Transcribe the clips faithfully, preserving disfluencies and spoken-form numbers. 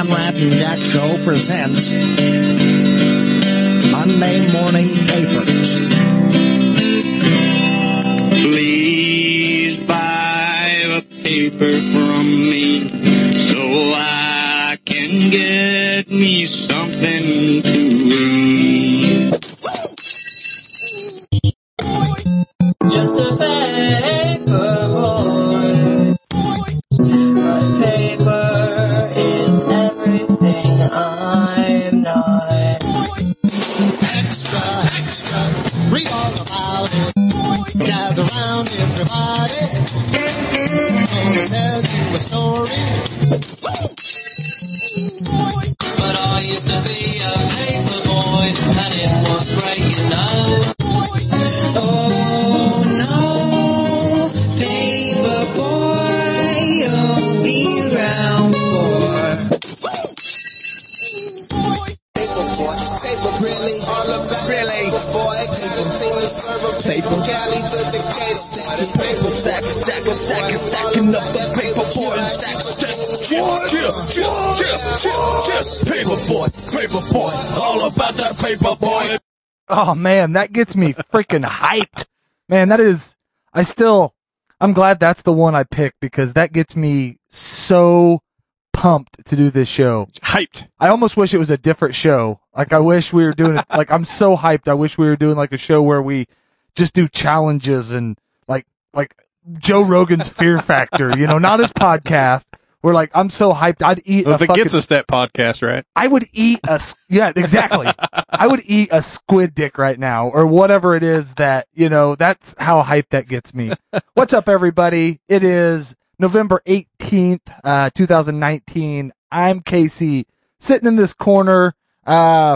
Conrad and Jack Show presents Monday Morning Papers. Please buy a paper from me so I can get me something to read. Just a paper boy. But paper is everything I'm not. Extra, extra, read all about it. Gather round everybody. Gonna tell you a story. But I used to be a paper boy, and it was great, you know. Oh no, paper boy, you'll be around for. Paper boy, paper really, all about really. Boy, paper team to serve a paper. Cali to the case, paper stack, stack, stack, stacking up the paper boy, stack, stack. Paper boy, paper boy, all about that paper boy. Oh man, that gets me freaking hyped. Man, that is, I still, I'm glad that's the one I picked because that gets me so pumped to do this show. Hyped. I almost wish it was a different show. Like I wish we were doing it, like I'm so hyped. I wish we were doing like a show where we just do challenges and like, like Joe Rogan's Fear Factor, you know, not his podcast. We're like, I'm so hyped. I'd eat Well, a if it fucking, gets us that podcast, right? I would eat a, s- yeah, exactly. I would eat a squid dick right now or whatever it is that, you know, that's how hyped that gets me. What's up, everybody? It is November eighteenth, uh, two thousand nineteen. I'm Casey sitting in this corner. Uh,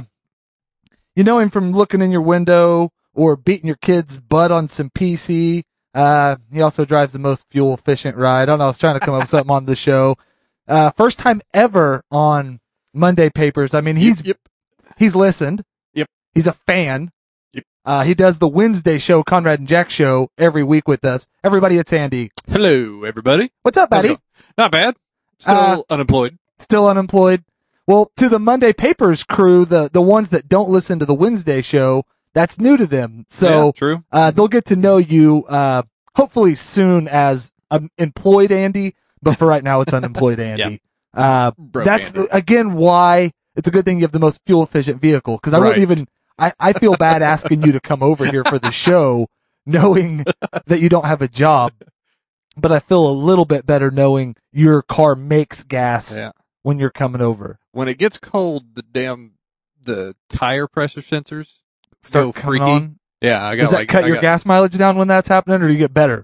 you know him from looking in your window or beating your kid's butt on some P C. Uh, he also drives the most fuel efficient ride. I don't know. I was trying to come up with something on the show. Uh, first time ever on Monday Papers. I mean, he's, Yep. he's listened. Yep. He's a fan. Yep. Uh, he does the Wednesday show, Conrad and Jack show every week with us. Everybody, it's Andy. Hello, everybody. What's up, How's it buddy? going? Not bad. Still Uh, unemployed. Still unemployed. Well, to the Monday Papers crew, the, the ones that don't listen to the Wednesday show, that's new to them. So, Yeah, true. uh, they'll get to know you, uh, hopefully soon as um, employed Andy, but for right now it's unemployed Andy. Uh, Broke that's Andy. the, again why it's a good thing you have the most fuel efficient vehicle. Cause I Right. wouldn't even, I, I feel bad asking you to come over here for the show knowing that you don't have a job, but I feel a little bit better knowing your car makes gas Yeah. when you're coming over. When it gets cold, the damn the tire pressure sensors Start go coming freaky. on. Yeah, I got Does that like cut I your got- gas mileage down when that's happening or do you get better?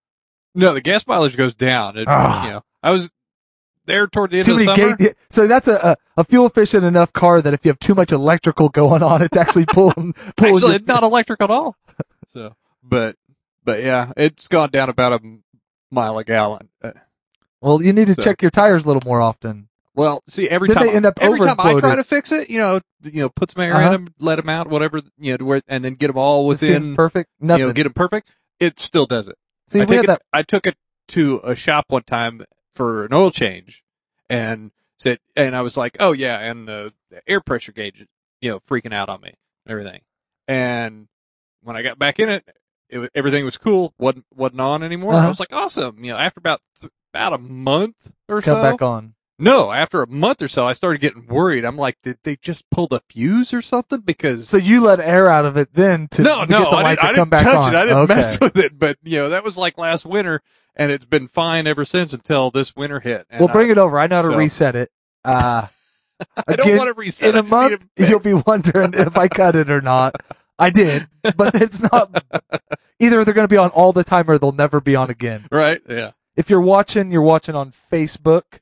No, the gas mileage goes down. It, Ah. you know, I was there toward the end Too of the many summer. gate, so that's a, a, a fuel efficient enough car that if you have too much electrical going on, it's actually pulling, pulling Actually, your- it's not electric at all. So, but but yeah, it's gone down about a mile a gallon. Uh, well, you need to so- check your tires a little more often. Well, see, every Then time they end up every time I overfloated. try to fix it, you know, you know, put some air Uh-huh. in them, let them out, whatever, you know, to where, and then get them all It seems within, perfect. you Nothing. know, get them perfect. It still does it. See, I we took had it. that. I took it to a shop one time for an oil change, and said, and I was like, oh yeah, and the, the air pressure gauge, you know, freaking out on me, and everything. And when I got back in it, it was, everything was cool. wasn't wasn't on anymore. Uh-huh. I was like, awesome. You know, after about th- about a month or Come so, back on. No, after a month or so, I started getting worried. I'm like, did they just pull the fuse or something? Because So you let air out of it then to, no, to no, get the I light didn't, to I come didn't back touch on. it. I didn't Okay. mess with it. But you know, that was like last winter, and it's been fine ever since until this winter hit. And Well, bring I, it over. I know how to so- reset it. Uh, I don't again, want to reset in a it. I need month. it fixed. You'll be wondering if I cut it or not. I did, but it's not. Either they're going to be on all the time or they'll never be on again. Right? Yeah. If you're watching, you're watching on Facebook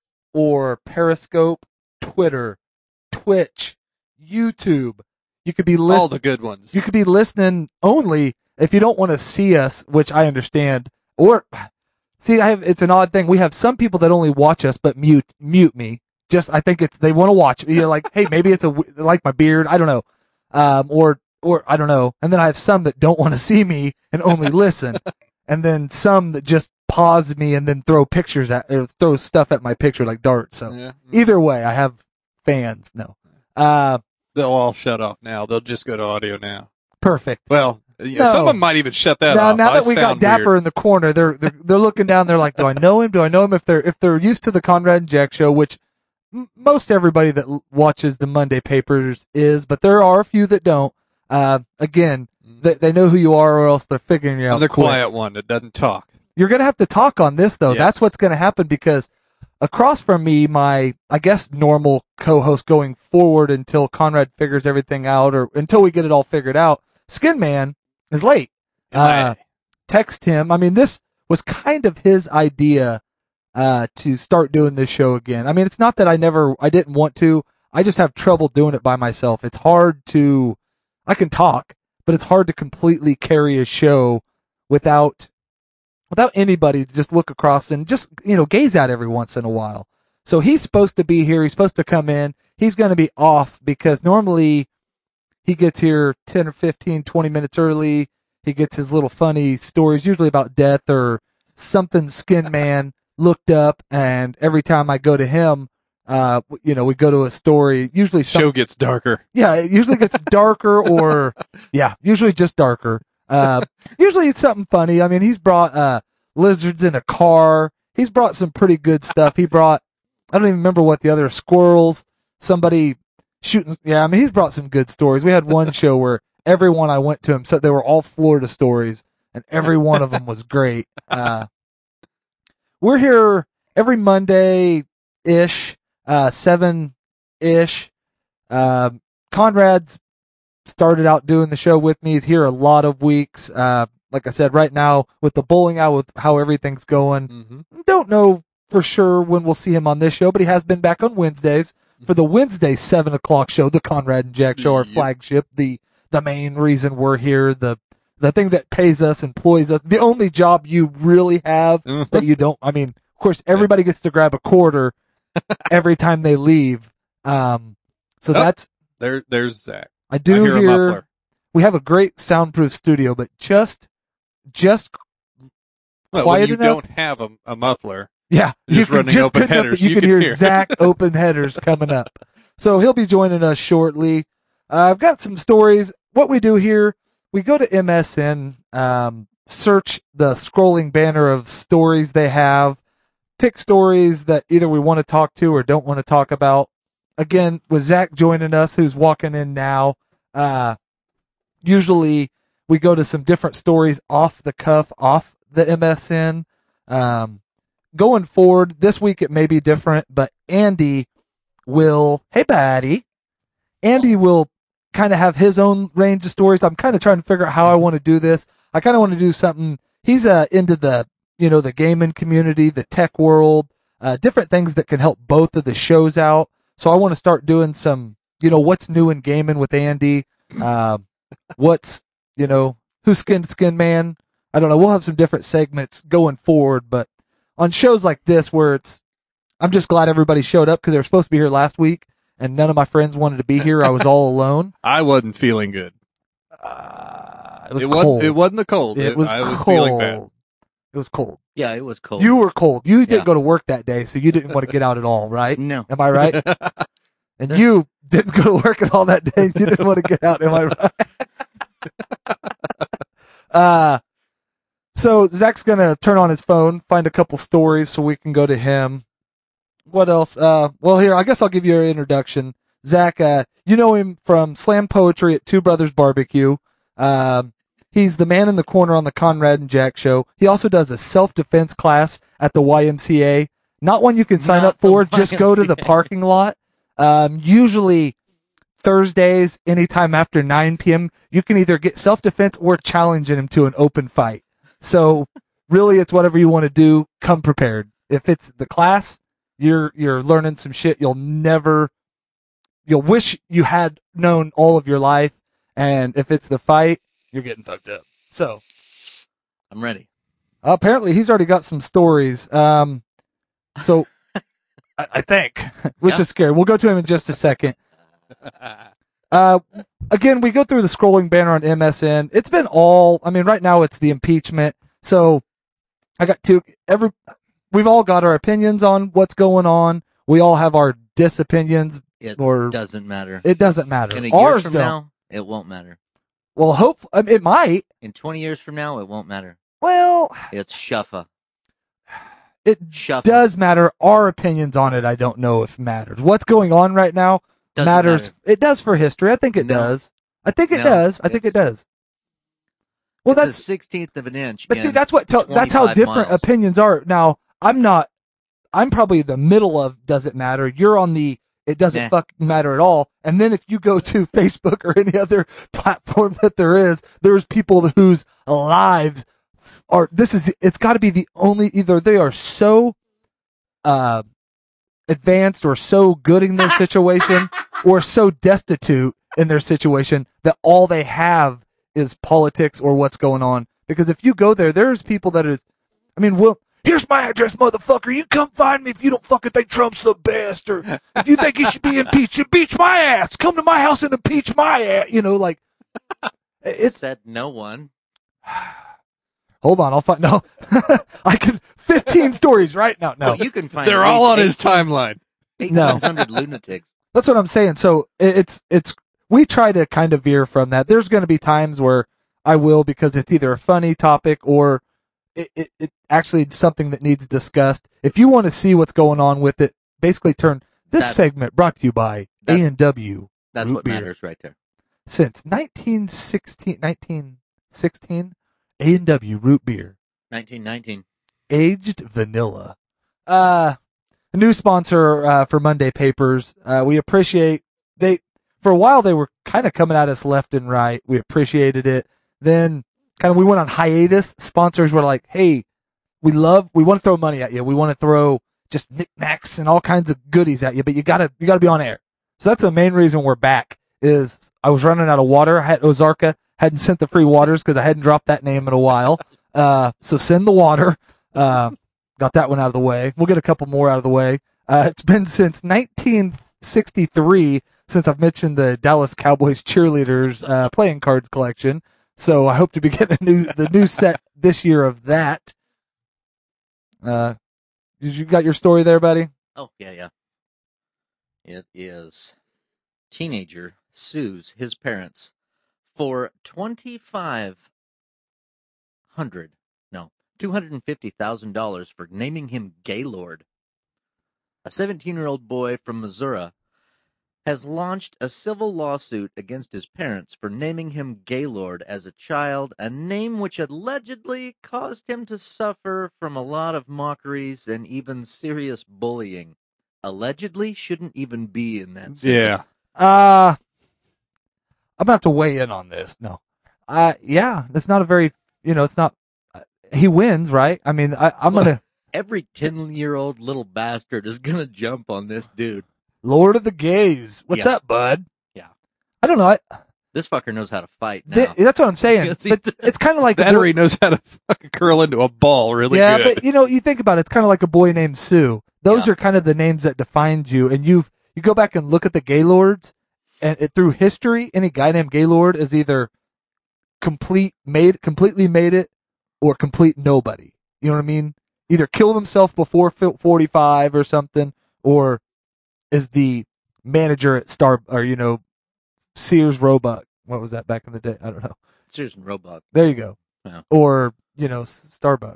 or Periscope, Twitter, Twitch, YouTube. You could be All listening. the good ones. You could be listening only if you don't want to see us, which I understand. Or see, I have, it's an odd thing. We have some people that only watch us but mute mute me. Just I think it's they want to watch me. You're like, hey, maybe it's a they like my beard. I don't know, um, or or I don't know. And then I have some that don't want to see me and only listen, and then some that just pause me and then throw pictures at, or throw stuff at my picture like darts. So Yeah. either way, I have fans. No, uh, They'll all shut off now. They'll just go to audio now. perfect. Well, you know, No. some of them might even shut that Now, off. now I that we got sound Dapper weird. in the corner, they're, they're they're looking down. They're like, "Do I know him? Do I know him?" If they're if they're used to the Conrad and Jack show, which m- most everybody that l- watches the Monday papers is, but there are a few that don't. Uh, again, they, they know who you are, or else they're figuring you out. I'm the quick. quiet one that doesn't talk. You're gonna have to talk on this though. Yes. That's what's gonna happen because across from me, my I guess normal co-host going forward until Conrad figures everything out, or until we get it all figured out, Skin Man is late. Uh, text him. I mean, this was kind of his idea, uh, to start doing this show again. I mean, it's not that I never, I didn't want to. I just have trouble doing it by myself. It's hard to, I can talk, but it's hard to completely carry a show without, without anybody to just look across and just, you know, gaze at every once in a while. So he's supposed to be here. He's supposed to come in. He's going to be off because normally he gets here ten or fifteen, twenty minutes early. He gets his little funny stories, usually about death or something Skin Man looked up. And every time I go to him, uh, you know, we go to a story, usually some, Show gets darker. yeah, it usually gets darker or, yeah, usually just darker. Uh, usually it's something funny. I mean, he's brought, uh, lizards in a car. He's brought some pretty good stuff. He brought, I don't even remember what the other squirrels, somebody shooting. Yeah. I mean, he's brought some good stories. We had one show where everyone I went to him said they were all Florida stories and every one of them was great. Uh, we're here every Monday ish, uh, seven ish. Um, Conrad's started out doing the show with me. He's here a lot of weeks. Uh, like I said, right now with the bowling out, with how everything's going, Mm-hmm. don't know for sure when we'll see him on this show, but he has been back on Wednesdays for the Wednesday seven o'clock show, the Conrad and Jack show, our Yep. flagship, the, the main reason we're here, the, the thing that pays us, employs us, the only job you really have Mhm. that you don't, I mean, of course, everybody gets to grab a quarter every time they leave. Um, so Oh. that's, There, there's Zach. I do I hear a hear, muffler. we have a great soundproof studio, but just, just, Well, quiet when you enough? don't have a, a muffler, yeah, Just you can running just open good enough headers, that you, you can can hear, hear. Zach open headers coming up. So he'll be joining us shortly. Uh, I've got some stories. What we do here, we go to M S N, um, search the scrolling banner of stories they have, pick stories that either we want to talk to or don't want to talk about. Again, with Zach joining us, who's walking in now, uh, usually we go to some different stories off the cuff, off the M S N. Um, going forward, this week it may be different, but Andy will, hey buddy, Andy will kind of have his own range of stories. I'm kind of trying to figure out how I want to do this. I kind of want to do something. He's uh, into the, you know, the gaming community, the tech world, uh, different things that can help both of the shows out. So I want to start doing some, you know, what's new in gaming with Andy. Um, what's, you know, who skinned Skin Man? I don't know. We'll have some different segments going forward, but on shows like this where it's, I'm just glad everybody showed up because they were supposed to be here last week and none of my friends wanted to be here. I was all alone. I wasn't feeling good. Uh, it was it cold. wasn't. It wasn't the cold. It was I was cold. feeling bad. It was cold. Yeah, it was cold. You were cold. You didn't Yeah. go to work that day, so you didn't want to get out at all, right? No. Am I right? And you didn't go to work at all that day. You didn't want to get out. Am I right? uh, so Zach's going to turn on his phone, find a couple stories so we can go to him. What else? Uh, well, here, I guess I'll give you an introduction. Zach, uh, you know him from Slam Poetry at Two Brothers Barbecue. Um, he's the man in the corner on the Conrad and Jack show. He also does a self-defense class at the Y M C A. Not one you can sign Not up for. the Just go to the Y M C A. parking lot. Um, usually Thursdays, anytime after nine p.m., you can either get self-defense or challenging him to an open fight. So really, it's whatever you want to do. Come prepared. If it's the class, you're, you're learning some shit you'll never, you'll wish you had known all of your life. And if it's the fight, you're getting fucked up. So I'm ready. apparently he's already got some stories. Um, so I, I think, which Yeah. is scary. We'll go to him in just a second. Uh, again, we go through the scrolling banner on M S N. It's been all, I mean, right now it's the impeachment. So I got two. Every we've all got our opinions on what's going on. We all have our disopinions. It or doesn't matter. It doesn't matter. In a year Ours from don't. now, it won't matter. Well, hope I mean, it might. In twenty years from now, it won't matter. Well, It's shuffa. it Shuffa. does matter. Our opinions on it, I don't know if matters. What's going on right now Doesn't matters. matter. It does for history. I think it No. does. I think it No, does. I think it it's- does. Well, It's a that's sixteenth of an inch. but see, in that's what tell, that's how twenty-five different miles. opinions are. Now, I'm not. I'm probably the middle of does it matter. You're on the it doesn't Nah. fucking matter at all. And then if you go to Facebook or any other platform that there is, there's people whose lives are. This is. It's got to be the only. Either they are so uh advanced or so good in their situation, or so destitute in their situation that all they have is politics or what's going on. Because if you go there, there's people that is, I mean, well, here's my address, motherfucker. You come find me if you don't fucking think Trump's the best, or if you think he should be impeached, impeach my ass. Come to my house and impeach my ass. You know, like, it's, said no one. hold on, I'll find, no, I can, fifteen stories right now. No, Well, you can find. They're at all least on his timeline. No. eight hundred lunatics. that's what I'm saying. So it- it's, it's, we try to kind of veer from that. There's going to be times where I will, because it's either a funny topic or it, it, it actually something that needs discussed. If you want to see what's going on with it, basically turn this That's- segment brought to you by A that's- and W That's Root what beer. matters right there. Since nineteen sixteen, nineteen sixteen, A and W root beer, nineteen nineteen. aged vanilla. Uh, a new sponsor uh, for Monday Papers. Uh, we appreciate they for a while they were kind of coming at us left and right. We appreciated it. Then kind of we went on hiatus. Sponsors were like, "Hey, we love, we want to throw money at you. We want to throw just knickknacks and all kinds of goodies at you, but you gotta you gotta be on air." So that's the main reason we're back. Is I was running out of water. I had Ozarka hadn't sent the free waters because I hadn't dropped that name in a while. Uh, so send the water. Uh, got that one out of the way. We'll get a couple more out of the way. Uh, it's been since nineteen sixty-three since I've mentioned the Dallas Cowboys cheerleaders uh, playing cards collection. So I hope to be getting a new the new set this year of that. Uh, did you got your story there, buddy? Oh, yeah, yeah. It is teenager sues his parents for twenty-five hundred, no, two hundred fifty thousand dollars for naming him Gaylord. A seventeen-year-old boy from Missouri has launched a civil lawsuit against his parents for naming him Gaylord as a child, a name which allegedly caused him to suffer from a lot of mockeries and even serious bullying. Allegedly shouldn't even be in that sentence. Yeah. Uh, I'm gonna have to weigh in on this. No, uh, yeah, it's not a very, you know, it's not. Uh, he wins, right? I mean, I, I'm gonna Every ten-year-old little bastard is gonna jump on this dude. Lord of the Gays. What's Yeah. up, bud? Yeah. I don't know. I, This fucker knows how to fight now. th- that's what I'm saying. Yes, he But does. it's kind of like a That boy- or he knows how to fucking curl into a ball really yeah, good. but you know, you think about it, it's kind of like a boy named Sue. Those Yeah. are kind of the names that defined you. And you've, you go back and look at the Gaylords and it, through history, any guy named Gaylord is either complete made, completely made it or complete nobody. You know what I mean? Either killed himself before forty-five or something, or is the manager at Star, or, you know, Sears Roebuck. What was that back in the day? I don't know. Sears and Roebuck. There you go. Yeah. Or, you know, S- Starbucks.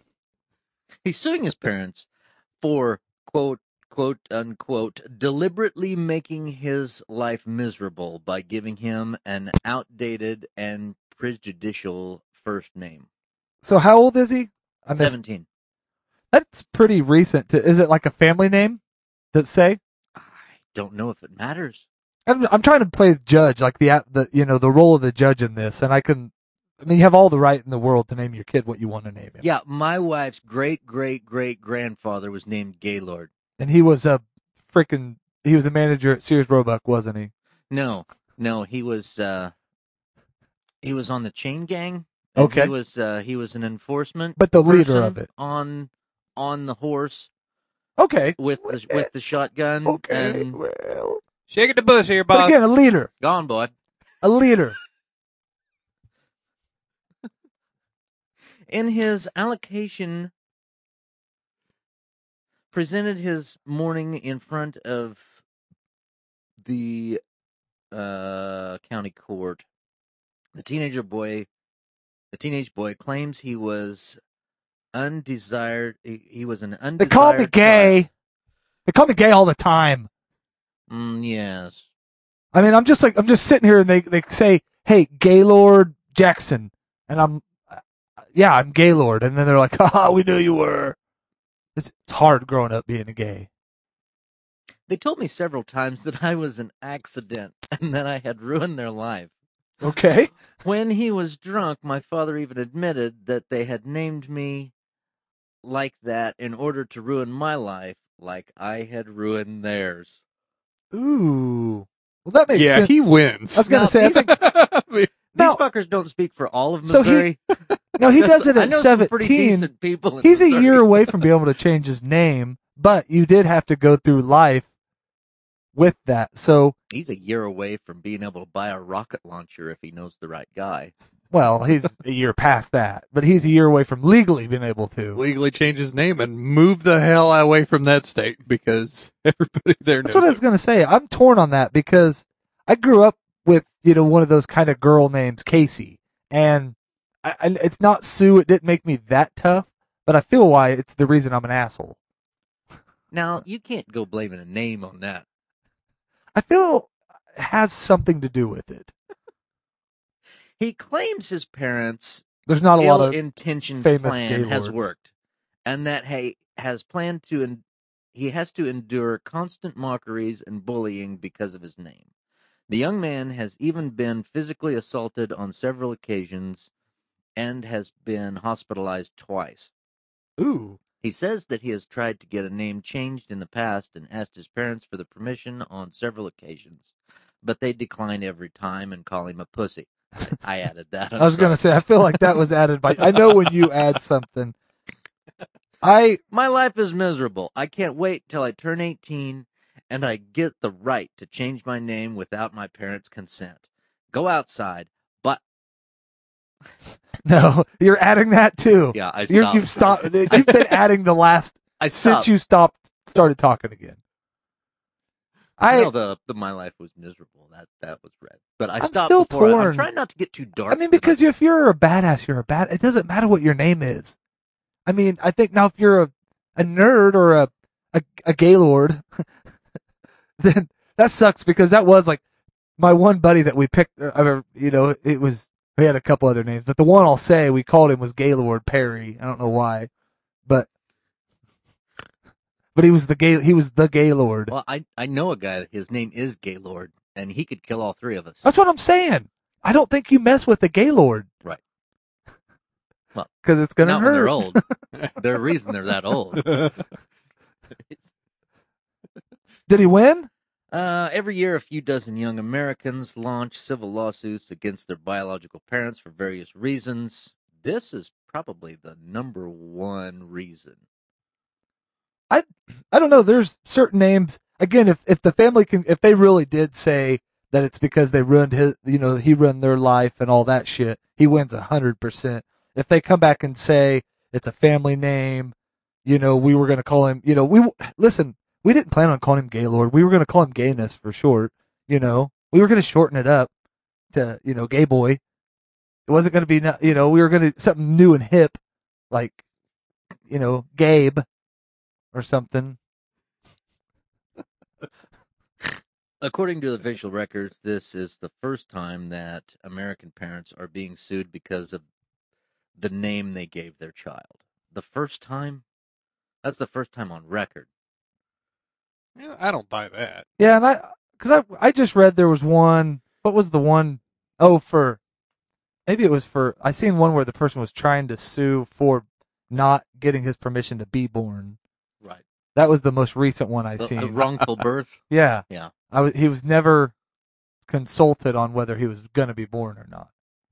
He's suing his parents for, quote, quote, unquote, deliberately making his life miserable by giving him an outdated and prejudicial first name. So how old is he? I missed- seventeen. That's pretty recent. To, is it like a family name? Does it say? I don't know if it matters. I'm, I'm trying to play judge, like the the you know the role of the judge in this, and I can. I mean, you have all the right in the world to name your kid what you want to name him. Yeah, my wife's great great great grandfather was named Gaylord. And he was a freaking. He was a manager at Sears Roebuck, wasn't he? No, no, he was uh he was on the chain gang. and Okay. He was uh he was an enforcement But the leader person of it. on on the horse Okay. with the with the shotgun Okay. and Well, Shaking the bush here, but boss. again, a leader. gone boy. A leader. In his allocation, presented his morning in front of the uh, county court. The teenager boy, the teenage boy claims he was undesired. He, he was an undesired. They call me gay. child. They call me gay all the time. Mm, yes. I mean, I'm just like, I'm just sitting here and they, they say, hey, Gaylord Jackson. And I'm, uh, yeah, I'm Gaylord. And then they're like, haha, we knew you were. It's, it's hard growing up being a gay. They told me several times that I was an accident and that I had ruined their life. Okay. When he was drunk, my father even admitted that they had named me like that in order to ruin my life, like I had ruined theirs. Ooh. Well, that makes yeah, sense. he wins. I was going to Now, say, I these- think, These No. fuckers don't speak for all of So he- Missouri. no, he does it I at know some pretty seventeen. decent people in He's a Missouri. year away from being able to change his name, but you did have to go through life with that. So, He's a year away from being able to buy a rocket launcher if he knows the right guy. well, he's a year past that, but he's a year away from legally being able to. Legally change his name and move the hell away from that state because everybody there knows. That's what I was him. going to say. I'm torn on that because I grew up with, you know, one of those kind of girl names, Casey, and I, I, it's not Sue. It didn't make me that tough, but I feel why it's the reason I'm an asshole. Now, you can't go blaming a name on that. I feel it has something to do with it. He claims his parents' There's not a lot of ill-intentioned famous plan has gaylords. worked, and that he has planned to. En- he has to endure constant mockeries and bullying because of his name. The young man has even been physically assaulted on several occasions, and has been hospitalized twice. Ooh. He says that he has tried to get a name changed in the past and asked his parents for the permission on several occasions, but they decline every time and call him a pussy. I added that. I'm I was going to sorry. say, I feel like that was added by, I know when you add something. I, My life is miserable. I can't wait till I turn eighteen and I get the right to change my name without my parents' consent. Go outside, but no, you're adding that too. yeah, I You're, stopped. you've stopped, you've been adding the last, I since stopped. you stopped, started talking again. I, no, the, the my life was miserable. That that was red. But I I'm stopped still before. torn. I'm trying not to get too dark. I mean, because if you're a badass, you're a bad. It doesn't matter what your name is. I mean, I think now if you're a, a nerd or a a, a gaylord, then that sucks because that was like my one buddy that we picked. uh, I you know, it was we had a couple other names, but the one I'll say we called him was Gaylord Perry. I don't know why, but but he was the gay. He was the Gaylord. Well, I I know a guy. His name is Gaylord, and he could kill all three of us. That's what I'm saying. I don't think you mess with the Gaylord. Right. Well, because it's gonna not hurt. when they're old. There's a reason they're that old. Did he win? Uh, every year, a few dozen young Americans launch civil lawsuits against their biological parents for various reasons. This is probably the number one reason. I I don't know. There's certain names. Again, if if the family can, if they really did say that it's because they ruined his, you know, he ruined their life and all that shit, he wins a hundred percent. If they come back and say it's a family name, you know, we were going to call him, you know, we listen. We didn't plan on calling him Gaylord. We were going to call him Gayness for short. You know, we were going to shorten it up to, you know, Gay Boy. It wasn't going to be, you know, we were going to something new and hip, like, you know, Gabe or something. According to the official records, this is the first time that American parents are being sued because of the name they gave their child. The first time? That's the first time on record. Yeah, I don't buy that. Yeah, and I, cause I, I just read there was one, what was the one? Oh, for, maybe it was for, I seen one where the person was trying to sue for not getting his permission to be born. Right. That was the most recent one I The, seen. the wrongful birth? Yeah. Yeah. I was, he was never consulted on whether he was going to be born or not.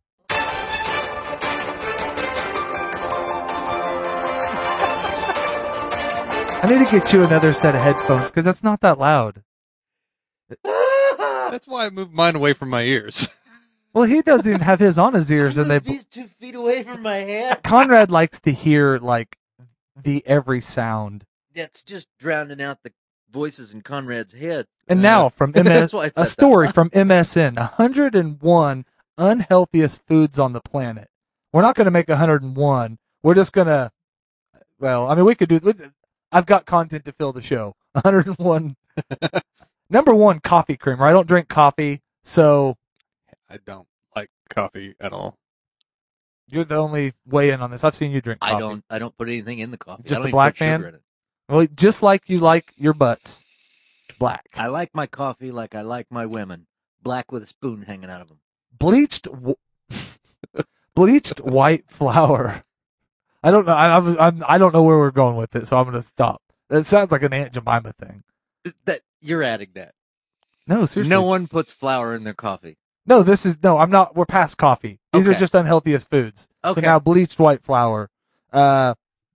I need to get you another set of headphones because that's not that loud. That's why I moved mine away from my ears. Well, he doesn't even have his on his ears, and they. He's two feet away from my head. Conrad likes to hear like the every sound. That's just drowning out the voices in Conrad's head. And Uh, now from M S, that's why it's a that- story from M S N: one hundred one unhealthiest foods on the planet. We're not going to make one hundred one. We're just going to. Well, I mean, we could do. I've got content to fill the show. one hundred one. Number one, coffee creamer. I don't drink coffee, so I don't like coffee at all. you're the only way in on this. I've seen you drink coffee. I don't. I don't put anything in the coffee. Just I don't a even black put sugar man? in it. Well, just like you like your butts, black. I like my coffee like I like my women, black with a spoon hanging out of them. Bleached, w- bleached white flour. I don't know. I, I, was, I'm, I don't know where we're going with it, so I'm going to stop. That sounds like an Aunt Jemima thing. That you're adding that. No, seriously. No one puts flour in their coffee. No, this is no. I'm not. We're past coffee. These are Okay. just unhealthiest foods. So Okay. now bleached white flour. Uh,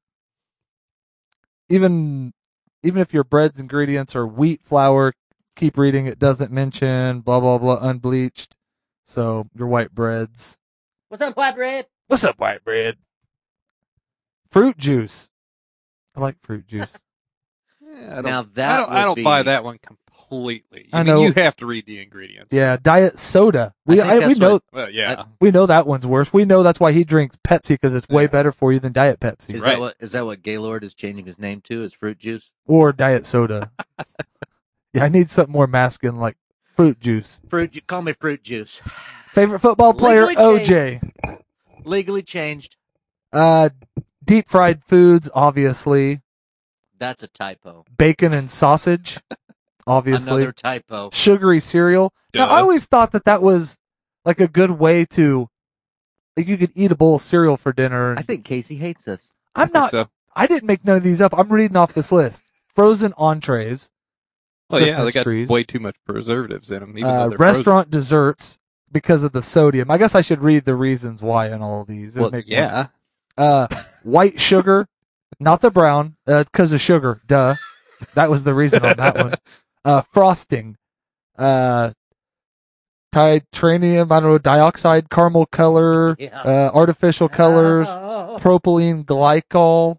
even even if your bread's ingredients are wheat flour, keep reading. It doesn't mention blah blah blah unbleached. So your white breads. What's up, white bread? What's up, white bread? Fruit juice. I like fruit juice. Yeah, I don't, Now that I don't, I would don't be- buy that one completely. I I mean, know. you have to read the ingredients. Yeah, diet soda. We I think I, we that's know what- Well, yeah. we know that one's worse. We know that's why he drinks Pepsi because it's way Yeah. better for you than Diet Pepsi Is Right. that what is that what Gaylord is changing his name to? Is fruit juice? or diet soda. Yeah, I need something more masculine like fruit juice. Fruit. Ju- call me fruit juice. Favorite football player Legally O J. Legally changed. Uh, deep fried foods, obviously. That's a typo. Bacon and sausage, obviously. Another typo. Sugary cereal. Now, Duh. I always thought that that was like a good way to, like, you could eat a bowl of cereal for dinner. I think Casey hates us. I'm not. So, I didn't make none of these up. I'm reading off this list. Frozen entrees, well, yeah, they Christmas got trees. way too much preservatives in them. Even uh, though they're restaurant desserts because of the sodium. I guess I should read the reasons why in all of these. It would Frozen. Well, make yeah. Uh, white sugar, not the brown, uh, cause of sugar. Duh. That was the reason on that one. Uh, frosting, uh, titanium, I don't know, dioxide, caramel color, Yeah. uh, artificial colors, Oh. propylene glycol.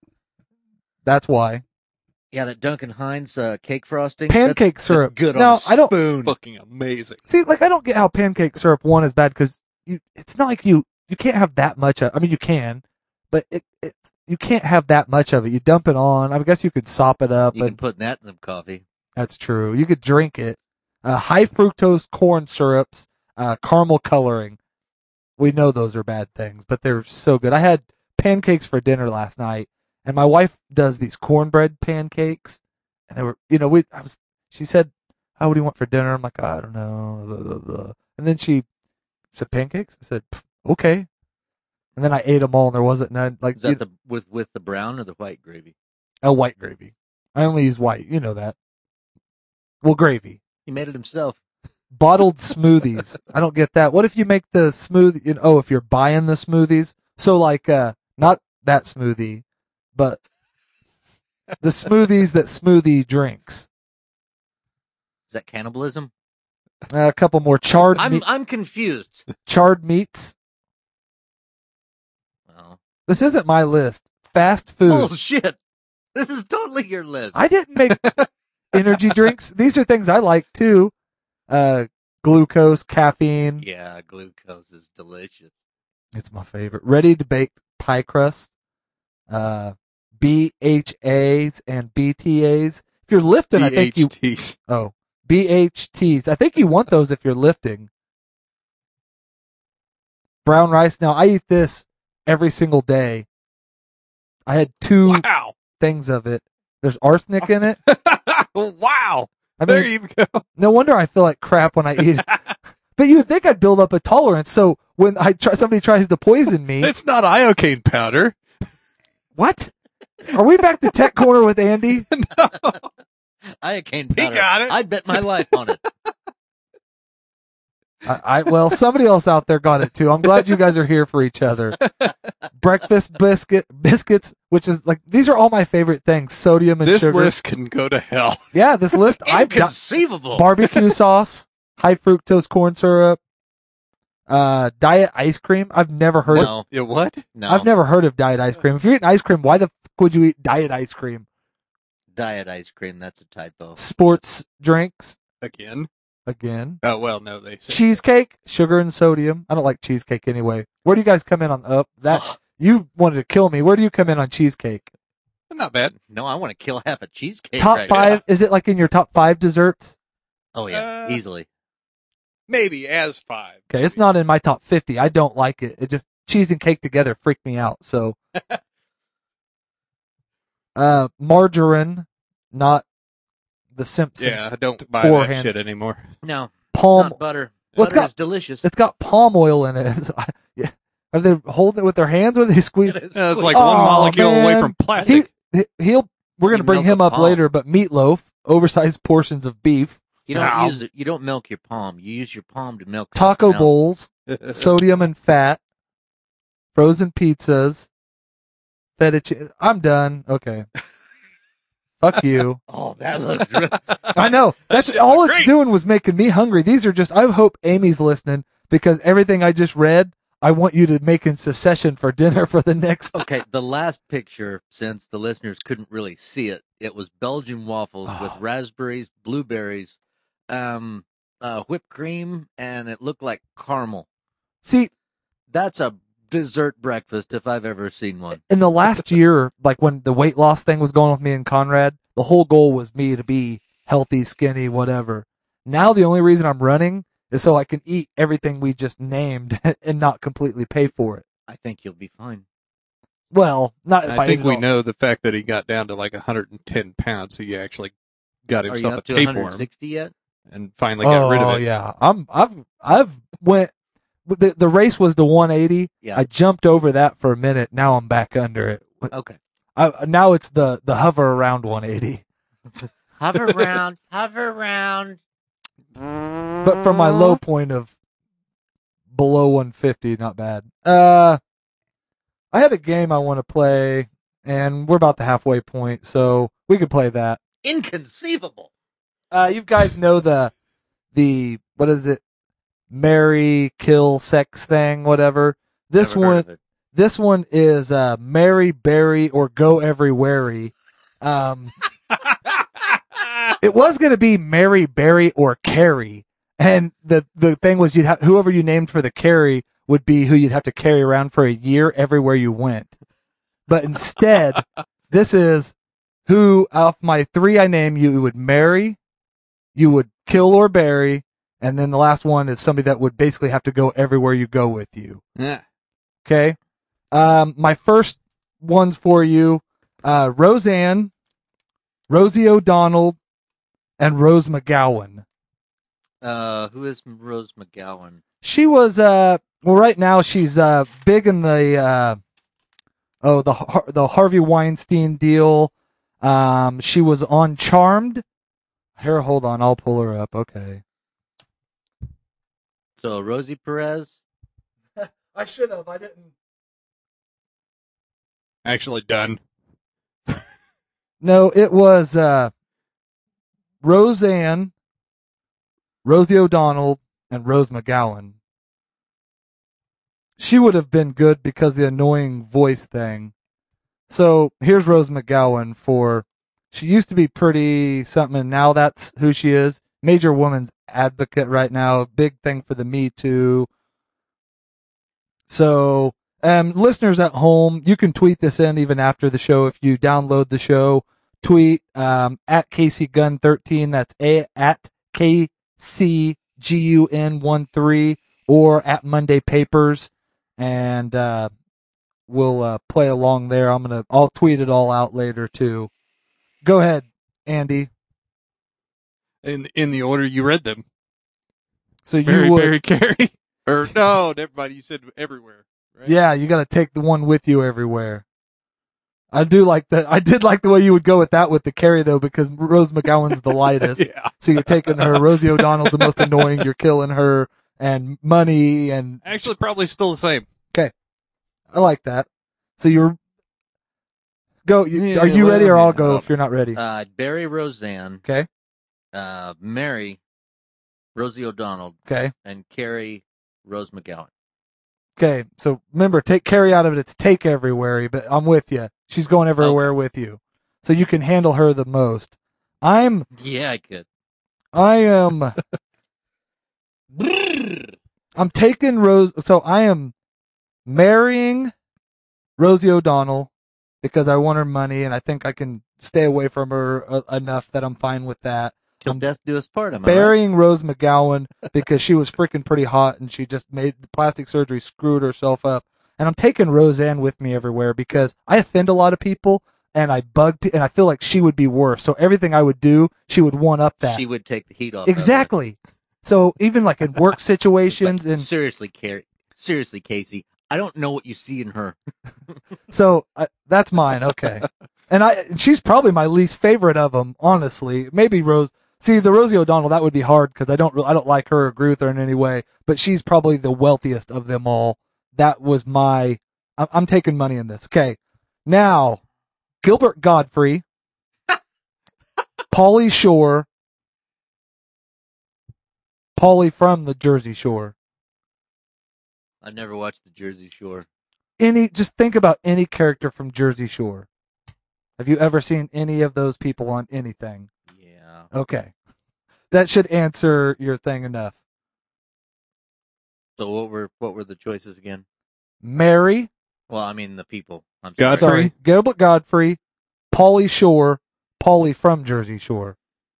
That's why. Yeah, that Duncan Hines uh, cake frosting. Pancake that's, syrup. That's good No, on a I don't- spoon. Fucking amazing. See, like, I don't get how pancake syrup one is bad because you, it's not like you, you can't have that much of, I mean, you can, but it, it's, you can't have that much of it. You dump it on. I guess you could sop it up, You and can put that in some coffee. that's true. You could drink it. Uh, high fructose corn syrups, uh, caramel coloring. We know those are bad things, but they're so good. I had pancakes for dinner last night, and my wife does these cornbread pancakes, and they were, you know, we, I was, she said, "Oh, what do you want for dinner?" I'm like, "I don't know." Blah, blah, blah. And then she said, "Pancakes?" I said, "Pff, "Okay." And then I ate them all, and there wasn't none. Like, Is you- that the with with the brown or the white gravy? oh, white gravy. I only use white. You know that. Well, gravy. He made it himself. Bottled smoothies. I don't get that. What if you make the smoothie? You know, oh, if you're buying the smoothies, so like, uh, not that smoothie, but the smoothies that smoothie drinks. Is that cannibalism? Uh, a couple more charred I'm meat, I'm confused. charred meats. Well, This isn't my list. Fast food. bullshit. This is totally your list. I didn't make energy drinks. These are things I like too. Uh, glucose, caffeine. Yeah, glucose is delicious. It's my favorite. Ready to bake pie crust. Uh, B H As and B T As. If you're lifting, I think you, B H Ts. oh, B H Ts. I think you want those if you're lifting. Brown rice. Now I eat this every single day. I had two Wow. things of it. There's arsenic in it. Wow. I There mean, you go. no wonder I feel like crap when I eat it. But you would think I'd build up a tolerance. So when I try, somebody tries to poison me, It's not iocane powder. what? Are we back to Tech Corner with Andy? I can't. He got it. I'd bet my life on it. I, I well, somebody else out there got it too. I'm glad you guys are here for each other. Breakfast biscuit biscuits, which is like these are all my favorite things. Sodium and This sugar. list can go to hell. Yeah, this list. I Inconceivable. barbecue sauce, high fructose corn syrup, Uh, diet ice cream. I've never heard. Of, No, Yeah, what? no. I've never heard of diet ice cream. If you're eating ice cream, why the fuck would you eat diet ice cream? Diet ice cream. That's a typo. Sports drinks Again? again. Oh, well, no, they said Cheesecake, sugar and sodium. I don't like cheesecake anyway. Where do you guys come in on up? That you wanted to kill me. Where do you come in on cheesecake? not bad. No, I want to kill half a cheesecake. Top right five? now. Is it like in your top five desserts? Oh yeah, Uh, easily. Maybe as five. Okay, it's not in my top fifty. I don't like it. It just cheese and cake together freak me out. So, uh, margarine, not the Simpsons. Yeah, I don't buy forehand. that shit anymore. No, Palm. it's not butter. Well, it's butter got- is delicious. It's got palm oil in it. So I- yeah. Are they holding it with their hands or are they squeeze? It is Uh, it's sweet. like one Oh, molecule away man. from plastic. He, he'll. We're gonna You bring milk him a up palm. later, but meatloaf, oversized portions of beef, you don't Ow. use it. You don't milk your palm. You use your palm to milk taco something else. bowls, sodium and fat, frozen pizzas, feta cheese. I'm done. Okay. Fuck you. Oh, that looks good. I know. That's shit all looked it's great. doing was making me hungry. These are just, I hope Amy's listening because everything I just read, I want you to make in secession for dinner for the next. Okay, the last picture, since the listeners couldn't really see it, it was Belgian waffles with Oh. raspberries, blueberries, um, uh, whipped cream, and it looked like caramel. See, That's a dessert breakfast if I've ever seen one. in the last year, like when the weight loss thing was going on with me and Conrad, the whole goal was me to be healthy, skinny, whatever. Now the only reason I'm running is so I can eat everything we just named and not completely pay for it. I think you'll be fine. Well, not if I, I think eat it we all. know the fact that he got down to like one hundred ten pounds. He actually got Are you himself up a to tapeworm one hundred sixty yet? and finally got oh, rid of it. yeah. I'm, I've, I've went, the, the race was to one eighty. Yeah. I jumped over that for a minute. Now I'm back under it. Okay. I, now it's the, the hover around one eighty. Hover around, hover around. But from my low point of below one fifty, not bad. Uh, I had a game I want to play, and we're about the halfway point, so we could play that. Inconceivable. Uh, you guys know the, the, what is it? Marry, kill, sex thing, whatever. This Never heard one, of it. this one is, uh, marry, bury, or go everywhere. Um, it was going to be Mary, Barry, or Carrie. And the, the thing was you'd have, whoever you named for the Carrie would be who you'd have to carry around for a year everywhere you went. But instead, this is who of my three I name you would marry, you would kill or bury, and then the last one is somebody that would basically have to go everywhere you go with you. Yeah. Okay. Um, my first ones for you, uh, Roseanne, Rosie O'Donnell, and Rose McGowan. Uh, who is Rose McGowan? She was, uh, well, right now she's, uh, big in the, uh, oh, the, Har- the Harvey Weinstein deal. Um, she was on Charmed. Here, hold on. I'll pull her up. Okay. So Rosie Perez. I should have. I didn't. Actually done. No, it was, uh, Roseanne, Rosie O'Donnell, and Rose McGowan. She would have been good because the annoying voice thing. So here's Rose McGowan for, she used to be pretty something and now that's who she is. Major woman's advocate right now. Big thing for the Me Too. So, um, listeners at home, you can tweet this in even after the show. If you download the show, tweet, um, at Casey Gun thirteen. That's a, at K C G U N one three or at Monday Papers. And, uh, we'll, uh, play along there. I'm going to, I'll tweet it all out later too. Go ahead, Andy. In in the order you read them. So you Mary, would, Barry, Carey. Or no, never mind. You said everywhere. Right? yeah, you got to take the one with you everywhere. I do like that. I did like the way you would go with that with the Carrie though, because Rose McGowan's the lightest. Yeah. So you're taking her. Rosie O'Donnell's the most annoying. You're killing her and money and Actually, probably still the same. I like that. So you're go. You, Yeah, are you well, ready or yeah, I'll go I'll- if you're not ready? Uh, Barry Roseanne. Okay. Uh, Mary, Rosie O'Donnell, Okay. and Carrie, Rose McGowan. Okay, so remember, take carry out of it. It's take everywhere, but I'm with you. She's going everywhere with you, so you can handle her the most. I'm, Yeah, I could. I am, I'm taking Rose. So I am marrying Rosie O'Donnell because I want her money, and I think I can stay away from her uh, enough that I'm fine with that. Till I'm death do us part. Am I right? burying Rose McGowan because she was freaking pretty hot and she just made the plastic surgery, screwed herself up. And I'm taking Roseanne with me everywhere because I offend a lot of people and I bug pe- and I feel like she would be worse. So everything I would do, she would one up that. She would take the heat off. of it. Exactly. So even like in work It's situations like, and seriously, Carrie. Seriously, Casey. I don't know what you see in her. so uh, that's mine. Okay. And I, and she's probably my least favorite of them, honestly. Maybe Rose. See, the Rosie O'Donnell, that would be hard because I don't, re- I don't like her or agree with her in any way. But she's probably the wealthiest of them all. That was my. I'm, I'm taking money in this. Okay, now Gilbert Godfrey, Pauly Shore, Pauly from the Jersey Shore. I've never watched the Jersey Shore. Any, just think about any character from Jersey Shore. Have you ever seen any of those people on anything? Yeah. Okay. That should answer your thing enough. So what were what were the choices again? Mary, Well, I mean the people. I'm Godfrey. sorry. sorry, Gilbert Godfrey, Pauly Shore, Pauly from Jersey Shore.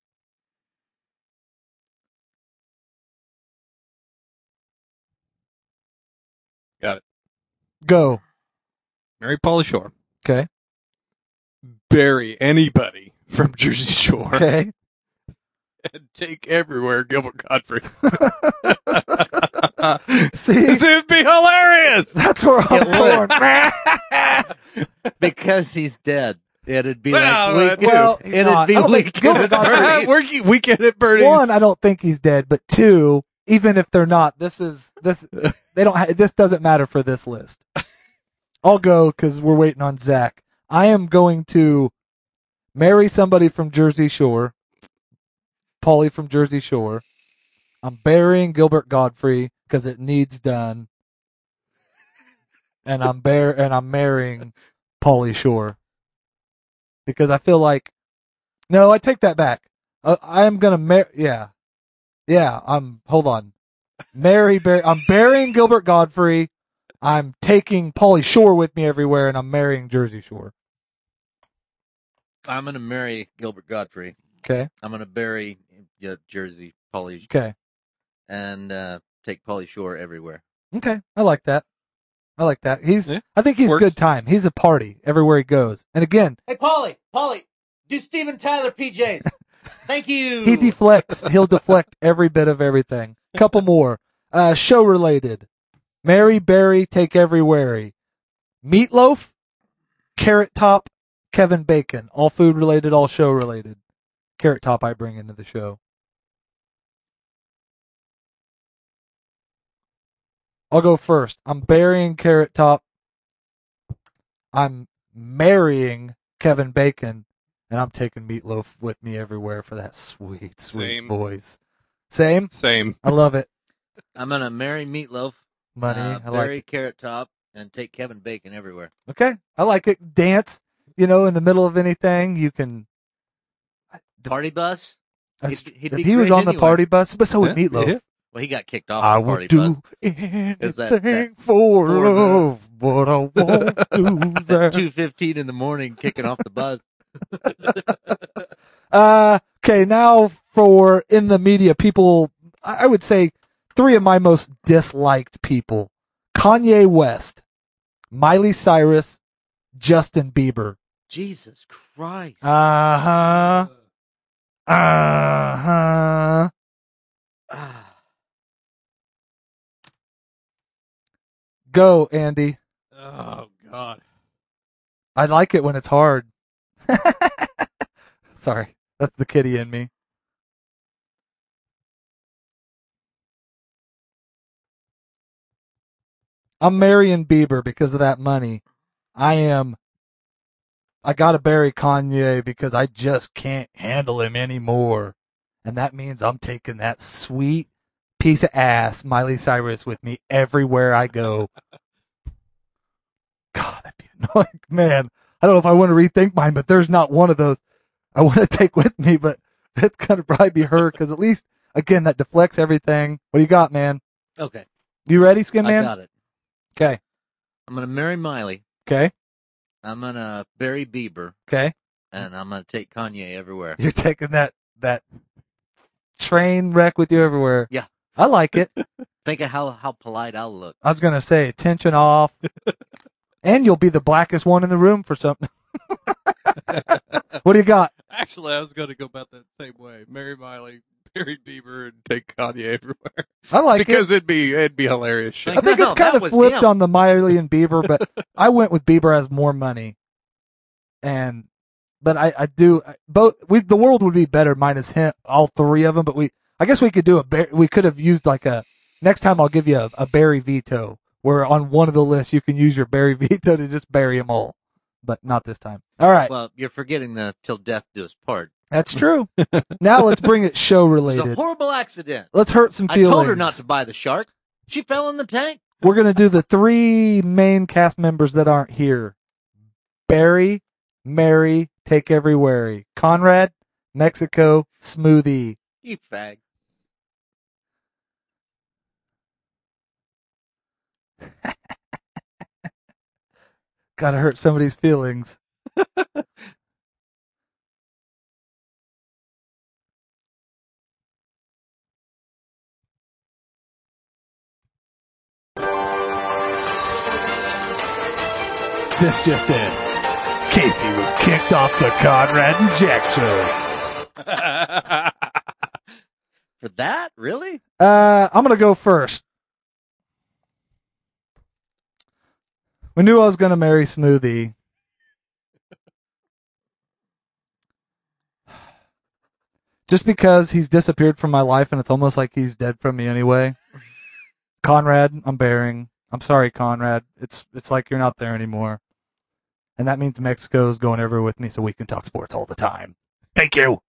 Got it. Go. Mary Paula Shore. Okay. Bury anybody from Jersey Shore. Okay. And take everywhere Gilbert Godfrey. See, This would be hilarious. that's where I'm It torn. Because he's dead. It'd be Well, like uh, weekend. well, it'd no, be I don't think weekend Gilbert at Godfrey- Bernie's. We're, weekend at Bernie's. One, I don't think he's dead, but two, even if they're not, this is this they don't. Ha- this doesn't matter for this list. I'll go because we're waiting on Zach. I am going to marry somebody from Jersey Shore, Pauly from Jersey Shore. I'm burying Gilbert Godfrey because it needs done, and I'm bear and I'm marrying Pauly Shore because I feel like no, I take that back. Uh, I am gonna marry. Yeah, yeah. I'm hold on. Marry, bury. I'm burying Gilbert Godfrey. I'm taking Pauly Shore with me everywhere, and I'm marrying Jersey Shore. I'm gonna marry Gilbert Godfrey. Okay. I'm gonna bury uh, Jersey Pauly Okay. and uh, take Pauly Shore everywhere. Okay. I like that. I like that. He's. Yeah, I think he's works. good time. He's a party everywhere he goes. And again, Hey, Pauly, Pauly, do Steven Tyler P Js. Thank you. he deflects. He'll deflect every bit of everything. Couple more. Uh, show related. Mary Berry, take everywhere. Meatloaf, Carrot Top, Kevin Bacon. All food related, all show related. Carrot Top I bring into the show. I'll go first. I'm burying Carrot Top. I'm marrying Kevin Bacon. And I'm taking Meatloaf with me everywhere for that sweet, sweet Same. voice. Same? Same. I love it. I'm gonna marry Meatloaf, Money. uh, I like bury it. Carrot Top, and take Kevin Bacon everywhere. Okay. I like it. Dance, you know, in the middle of anything. You can. Party bus. That's, He'd- he'd if be he was great on the anywhere. party bus, but so would Yeah, Meatloaf. yeah. Well, he got kicked off I the would party do bus. anything Is that- that- for for love, but I won't do At that. two fifteen in the morning, kicking off the bus. Uh, okay, now for in the media, people, I I would say three of my most disliked people. Kanye West, Miley Cyrus, Justin Bieber. Jesus Christ. Uh-huh. Uh-huh. Ah. Go, Andy. Oh, God. I like it when it's hard. Sorry. That's the kitty in me. I'm marrying Bieber because of that money. I am. I gotta bury Kanye because I just can't handle him anymore. And that means I'm taking that sweet piece of ass Miley Cyrus with me everywhere I go. God, that'd be annoying. Man, I don't know if I want to rethink mine, but there's not one of those I want to take with me, but it's going to probably be her because at least, again, that deflects everything. What do you got, man? Okay. You ready, Skin I Man? got it. Okay. I'm going to marry Miley. Okay. I'm going to bury Bieber. Okay. And I'm going to take Kanye everywhere. You're taking that, that train wreck with you everywhere. Yeah. I like it. Think of how, how polite I'll look. I was going to say attention off. And you'll be the blackest one in the room for something. What do you got? Actually, I was going to go about that same way. Marry Miley, bury Bieber, and take Kanye everywhere. I like because it. it'd be it'd be hilarious shit. I think No, it's kind that of was flipped him. on the Miley and Bieber, but I went with Bieber as more money. And, but I, I do both. We the world would be better minus him, all three of them. But we, I guess we could do a. Bar- we could have used like a. Next time I'll give you a, a Barry veto, where on one of the lists you can use your Barry veto to just bury them all, but not this time. All right, Well, you're forgetting the till death do us part. that's true. Now let's bring it show It was a related. horrible accident. Let's hurt some I feelings. told her not to buy the shark. She fell in the tank. We're gonna do the three main cast members that aren't here: Barry, Mary, Take Every Wary, Conrad, Mexico, Smoothie. You fag. Gotta hurt somebody's feelings. This just in. Casey was kicked off the Conrad and Jack show. For that? Really? Uh, I'm gonna go first. We knew I was gonna marry Smoothie. Just because he's disappeared from my life and it's almost like he's dead from me anyway. Conrad, I'm bearing. I'm sorry, Conrad. It's it's like you're not there anymore. And that means Mexico's going everywhere with me so we can talk sports all the time. Thank you.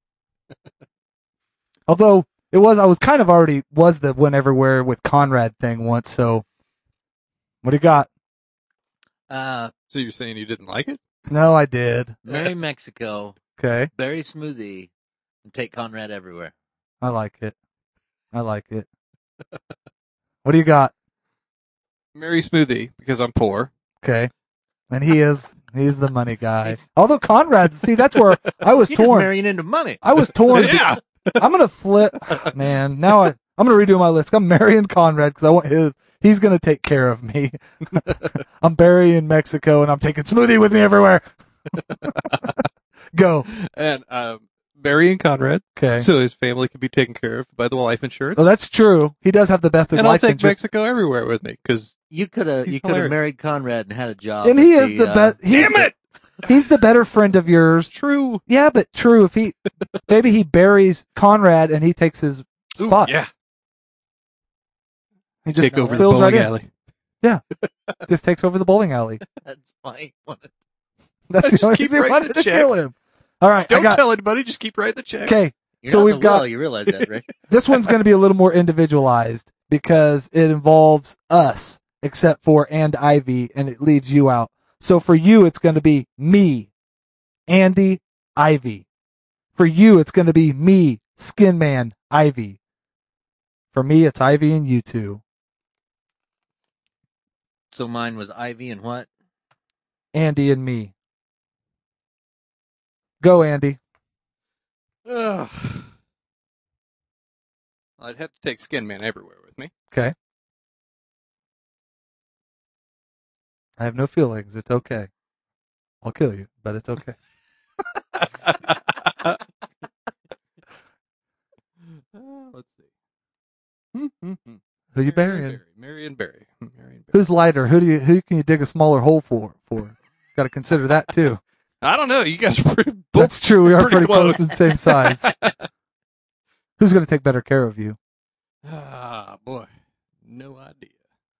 Although it was, I was kind of already was the went everywhere with Conrad thing once. So what do you got? Uh, So you're saying you didn't like it? No, I did. marry Mexico, Okay. bury Smoothie, and take Conrad everywhere. I like it. I like it. What do you got? Marry Smoothie because I'm poor. Okay. And he is, he's the money guy. Although Conrad, see, that's where I was You're just torn. marrying into money. I was torn. Yeah. I'm going to flip, man. Now I, I'm going to redo my list. I'm marrying Conrad because I want his, he's going to take care of me. I'm burying Mexico and I'm taking Smoothie with me everywhere. Go. And um, Barry and Conrad, Okay. so his family can be taken care of by the life insurance. Well, that's true. He does have the best of and I'll life take insurance. Mexico everywhere with me because You could have He's you could have hilarious. married Conrad and had a job. And he at is the uh, best. He's, damn it, he's the better friend of yours. true. Yeah, but true. If he, maybe he buries Conrad and he takes his Ooh, spot. yeah, He just take over the fills bowling right in. alley. Just takes over the bowling alley. That's my one. That's Just the only keep reason he writing wanted the to kill checks. him. All right, I Don't got, tell anybody. Just keep writing the check. okay. You're So not in we've the got- will, you realize that, right? This one's going to be a little more individualized because it involves us, except for and Ivy, and it leaves you out. So for you, it's going to be me, Andy, Ivy. For you, it's going to be me, Skin Man, Ivy. For me, it's Ivy and you two. So mine was Ivy and what? Andy and me. Go, Andy. Ugh. I'd have to take Skin Man everywhere with me. Okay. I have no feelings. It's okay. I'll kill you, but it's okay. Uh, let's see. Who you burying? Mary and Barry. Mary and Barry. Who's lighter? Who do you? Who can you dig a smaller hole for? For got to consider that too. I don't know. You guys are pretty. Both That's true. We are pretty pretty, close. close. and same size. Who's going to take better care of you? Ah, boy. No idea.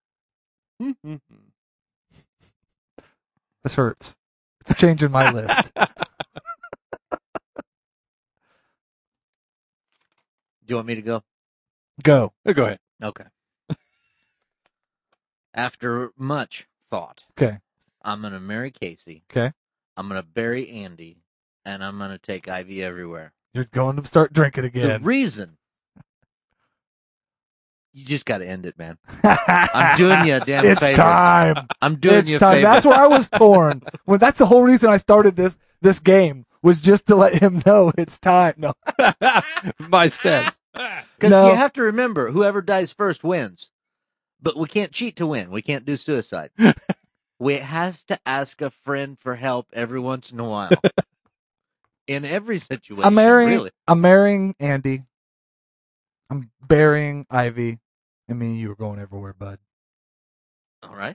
This hurts. It's changing my list. Do you want me to go? Go. Oh, go ahead. Okay. After much thought, Okay. I'm going to marry Casey. Okay. I'm going to bury Andy, and I'm going to take Ivy everywhere. You're going to start drinking The again. reason, you just got to end it, man. I'm doing you a damn It's favor. time. I'm doing It's you a time. favor. That's where I was torn. Well, that's the whole reason I started this this game was just to let him know it's time. No. My steps. Because No. you have to remember, whoever dies first wins. But we can't cheat to win. We can't do suicide. We have to ask a friend for help every once in a while. In every situation, I'm marrying really. I'm marrying Andy. I'm burying Ivy. I mean, you were going everywhere, bud. All right.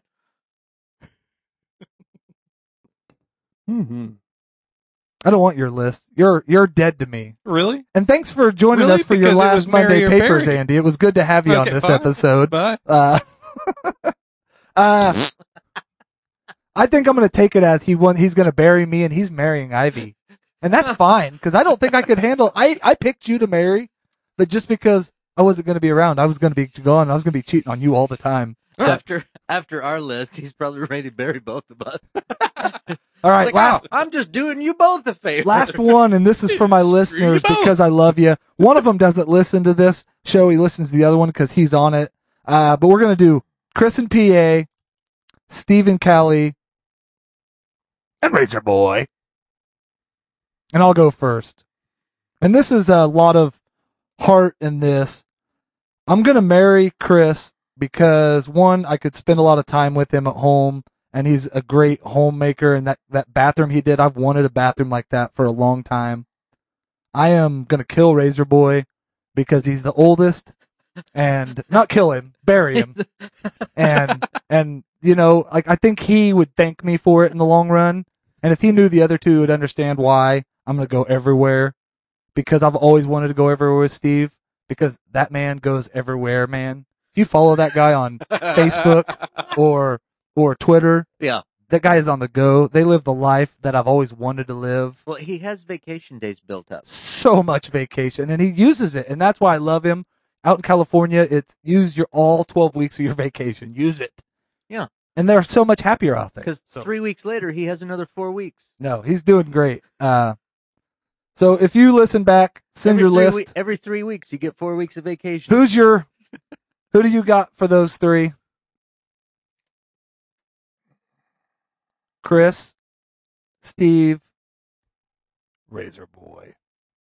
Mm-hmm. I don't want your list. You're you're dead to me. Really? And thanks for joining Really? us for your Because it last was Mary Monday or Papers, Barry. Andy. It was good to have you on Okay, this fine. episode. Bye. Uh, uh, I think I'm going to take it as he won. He's going to bury me, and he's marrying Ivy, and that's fine because I don't think I could handle. I I picked you to marry, but just because I wasn't going to be around, I was going to be gone. I was going to be cheating on you all the time. After after our list, he's probably ready to bury both of us. All right, Like, last oh, I'm just doing you both a favor. last one, and this is for my Screw you listeners both. because I love you. One of them doesn't listen to this show; he listens to the other one because he's on it. Uh, but we're going to do Chris and P A, Steve and Callie, and Razor Boy. And I'll go first. And this is a lot of heart in this. I'm going to marry Chris because, one, I could spend a lot of time with him at home, and he's a great homemaker. And that, that bathroom he did, I've wanted a bathroom like that for a long time. I am going to kill Razor Boy because he's the oldest, and not kill him, bury him. and, and, you know, like, I think he would thank me for it in the long run. And if he knew the other two would understand why I'm going to go everywhere, because I've always wanted to go everywhere with Steve, because that man goes everywhere, man. If you follow that guy on Facebook or, or Twitter, Yeah. that guy is on the go. They live the life that I've always wanted to live. Well, he has vacation days built up. So much vacation, and he uses it. And that's why I love him. Out in California, it's use your all twelve weeks of your vacation. Use it. Yeah. And they're so much happier out there. Because So- three weeks later, he has another four weeks. No, he's doing great. Uh, so if you listen back, send every your three list. we- every three weeks, you get four weeks of vacation. Who's your, who do you got for those three? Chris, Steve, Razor Boy.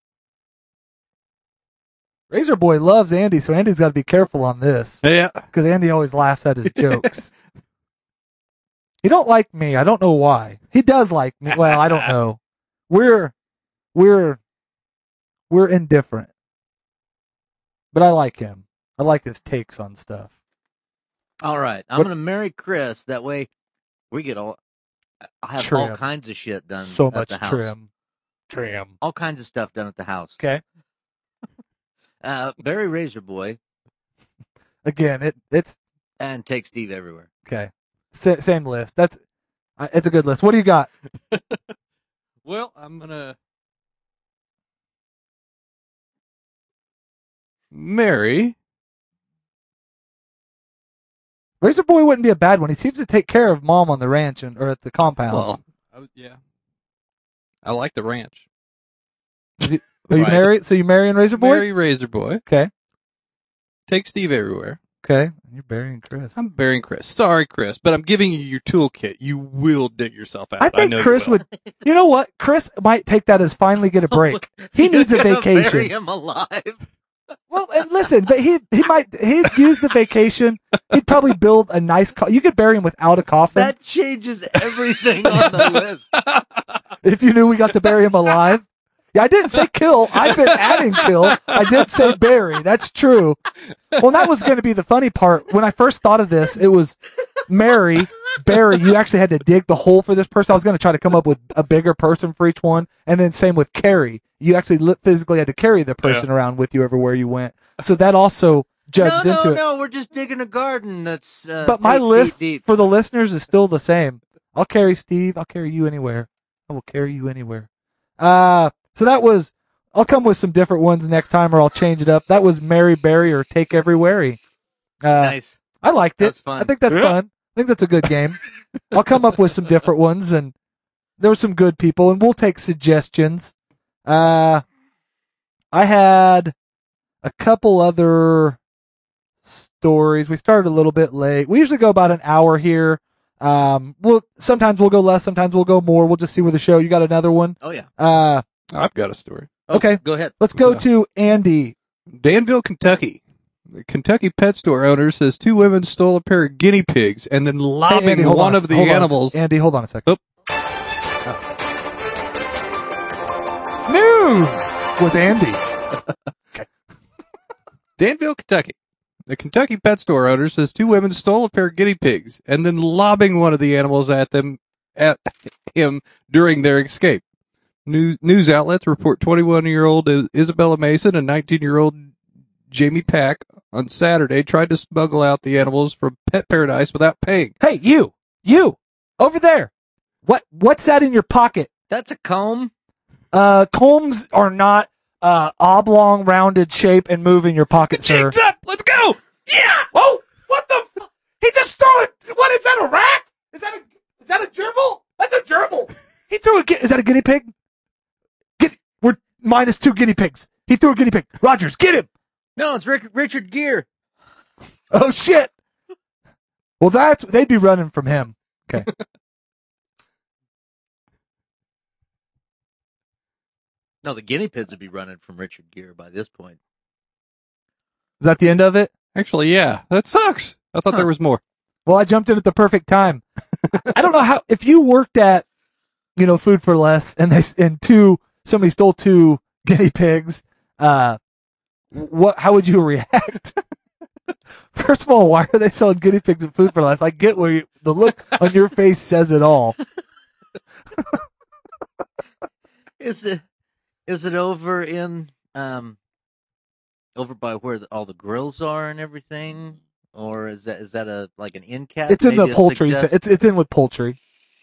Razor Boy loves Andy, so Andy's got to be careful on this Yeah. because Andy always laughs at his jokes. He don't like me. I don't know why. He does like me. Well, I don't know. We're we're we're indifferent, but I like him. I like his takes on stuff. All right. I'm What- going to marry Chris. That way, we get all. I have all Trim. kinds of shit done. So at much the house. trim, trim. All kinds of stuff done at the house. Okay. Uh, bury Razor Boy Again, it it's and take Steve everywhere. okay. Sa- same list. That's uh, it's a good list. What do you got? Well, I'm gonna marry. Razor Boy wouldn't be a bad one. He seems to take care of Mom on the ranch and or at the compound. Well, I, would- yeah. I like the ranch. Are you right. married? So you marrying Razor Boy? Marry Razor Boy. Okay. Take Steve everywhere. Okay. You're burying Chris. I'm burying Chris. Sorry, Chris, but I'm giving you your toolkit. You will dig yourself out. I think know you Chris will. would. You know what? Chris might take that as finally get a break. He needs a You're gonna Bury vacation. him alive. Well, and listen, but he he might he'd use the vacation. He'd probably build a nice. Co- you could bury him without a coffin That changes everything on the list. if you knew we got to bury him alive. Yeah, I didn't say kill. I've been adding kill. I did say bury. That's true. Well, that was going to be the funny part. When I first thought of this, it was Mary, bury. You actually had to dig the hole for this person. I was going to try to come up with a bigger person for each one. And then same with carry. You actually li- physically had to carry the person around with you everywhere you went. So that also judged no, into no, it. no. We're just digging a garden that's. Uh, But my eight feet list deep. for the listeners is still the same. I'll carry Steve. I'll carry you anywhere. I will carry you anywhere. Uh, so that was I'll come with some different ones next time, or I'll change it up. That was Mary Berry or Take Every Wary. Uh, Nice. I liked it. That's fun. I think that's fun. I think that's a good game. I'll come up with some different ones, and there were some good people, and we'll take suggestions. Uh, I had a couple other stories. We started a little bit late. We usually go about an hour here. Um, we'll sometimes we'll go less, sometimes we'll go more. We'll just see with the show. You got another one? Oh, yeah. Uh, I've got a story. Oh, okay. Go ahead. Let's go So- to Andy. Danville, Kentucky. The Kentucky pet store owner says two women stole a pair of guinea pigs and then Hey, lobbing Andy, hold one on a of sec- the hold on a sec- animals. Andy, hold on a second. Oop. News with Andy. Danville, Kentucky. The Kentucky pet store owner says two women stole a pair of guinea pigs and then lobbing one of the animals at them at him during their escape. News, news outlets report twenty-one-year-old Isabella Mason and nineteen-year-old Jamie Pack on Saturday tried to smuggle out the animals from Pet Paradise without paying. Hey, you, you, over there. What, what's that in your pocket? That's a comb. Uh, combs are not, uh, oblong, rounded shape and move in your pocket, sir. Cheeks up! Let's go! Yeah! Oh, what the f- He just threw it! What, is that a rat? Is that a, is that a gerbil? That's a gerbil! He threw a, gu- is that a guinea pig? Get, we're minus two guinea pigs. He threw a guinea pig. Rogers, get him! No, it's Rick, Richard Gere. Oh shit! Well, that's, they'd be running from him. Okay. No, the guinea pigs would be running from Richard Gere by this point. Is that the end of it? Actually, yeah. That sucks. I thought Huh. there was more. Well, I jumped in at the perfect time. I don't know how, if you worked at, you know, Food for Less and they, and two, somebody stole two guinea pigs, uh, what, how would you react? First of all, why are they selling guinea pigs at Food for Less? I get where you, the look on your face says it all. Is it? Is it over in um, over by where the, all the grills are and everything, or is that is that a like an end cap? It's in Maybe the a poultry. suggest- se- It's, it's in with poultry.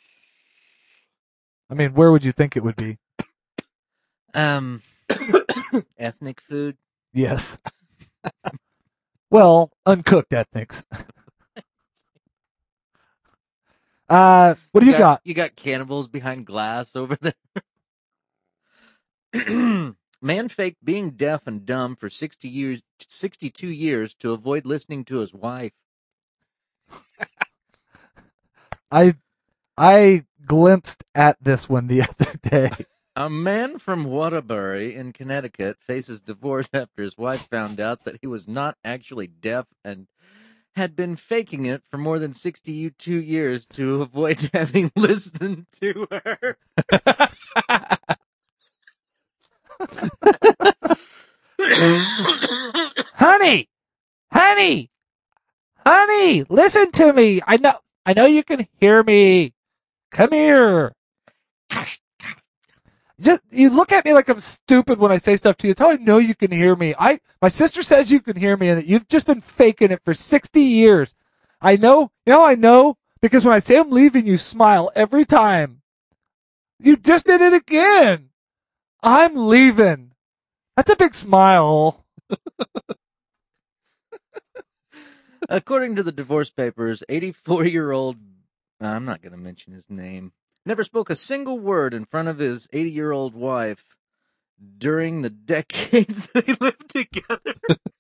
I mean, where would you think it would be? um, ethnic food. Yes. Well, uncooked ethnics. Uh, what do you got? You got cannibals behind glass over there. Man faked being deaf and dumb for sixty years, sixty-two years to avoid listening to his wife. I, I glimpsed at this one the other day. A man from Waterbury in Connecticut faces divorce after his wife found out that he was not actually deaf and had been faking it for more than sixty-two years to avoid having listened to her. Honey, honey, honey, listen to me. I know, I know you can hear me. Come here. Just, you look at me like I'm stupid when I say stuff to you. It's how I know you can hear me. I, my sister says you can hear me and that you've just been faking it for sixty years. I know, you know, I know because when I say I'm leaving, you smile every time. You just did it again. I'm leaving. That's a big smile. According to the divorce papers, eighty-four-year-old, I'm not going to mention his name, never spoke a single word in front of his eighty-year-old wife during the decades they lived together.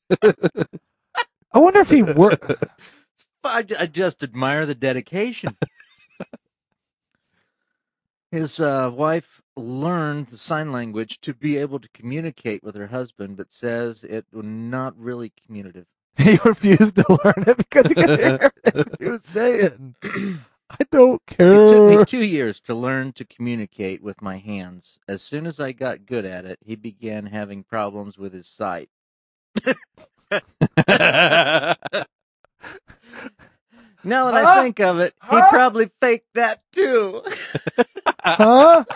I wonder if he worked. I, I just admire the dedication. His uh, wife learned the sign language to be able to communicate with her husband, but says it was not really communicative. He refused to learn it because he could hear everything he was saying. I don't It took care. me two years to learn to communicate with my hands. As soon as I got good at it, he began having problems with his sight. Now that I Huh? think of it, he Huh? probably faked that too. Huh?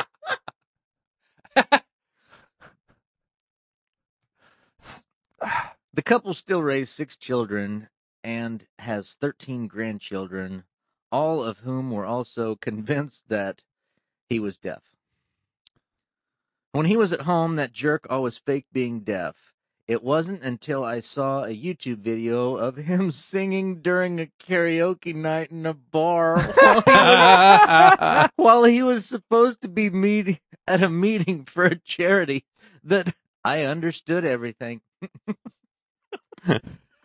The couple still raised six children and has thirteen grandchildren, all of whom were also convinced that he was deaf. When he was at home, that jerk always faked being deaf. It wasn't until I saw a YouTube video of him singing during a karaoke night in a bar while he was, while he was supposed to be meeting at a meeting for a charity that I understood everything. We're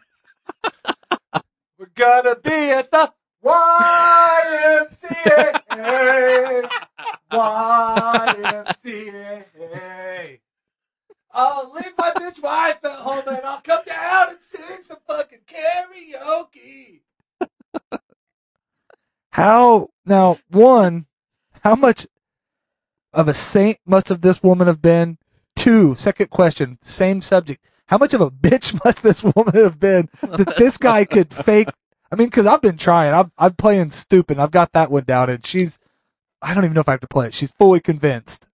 gonna be at the Y M C A. Y M C A. I'll leave my bitch wife at home and I'll come down and sing some fucking karaoke. How, now, one, how much of a saint must have this woman have been? Two, second question, same subject. How much of a bitch must this woman have been that this guy could fake? I mean, because I've been trying. I'm, I'm playing stupid. I've got that one down, and she's, I don't even know if I have to play it. She's fully convinced.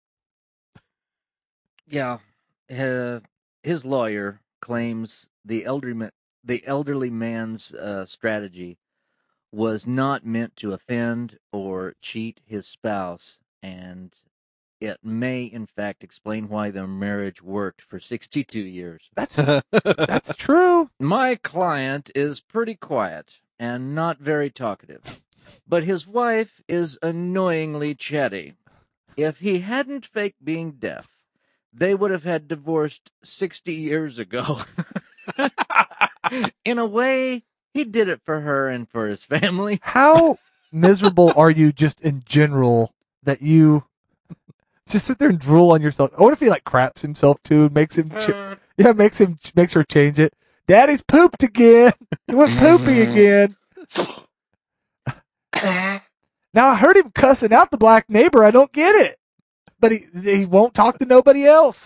Yeah. Uh, his lawyer claims the elderly, the elderly man's uh, strategy was not meant to offend or cheat his spouse, and it may, in fact, explain why their marriage worked for sixty-two years. That's that's true. My client is pretty quiet and not very talkative, but his wife is annoyingly chatty. If he hadn't faked being deaf, they would have had divorced sixty years ago. In a way, he did it for her and for his family. How miserable are you just in general that you just sit there and drool on yourself? I wonder if he like craps himself too, makes him, ch- yeah, makes him, makes her change it. Daddy's pooped again. He went poopy again. Now I heard him cussing out the black neighbor. I don't get it, but he he won't talk to nobody else.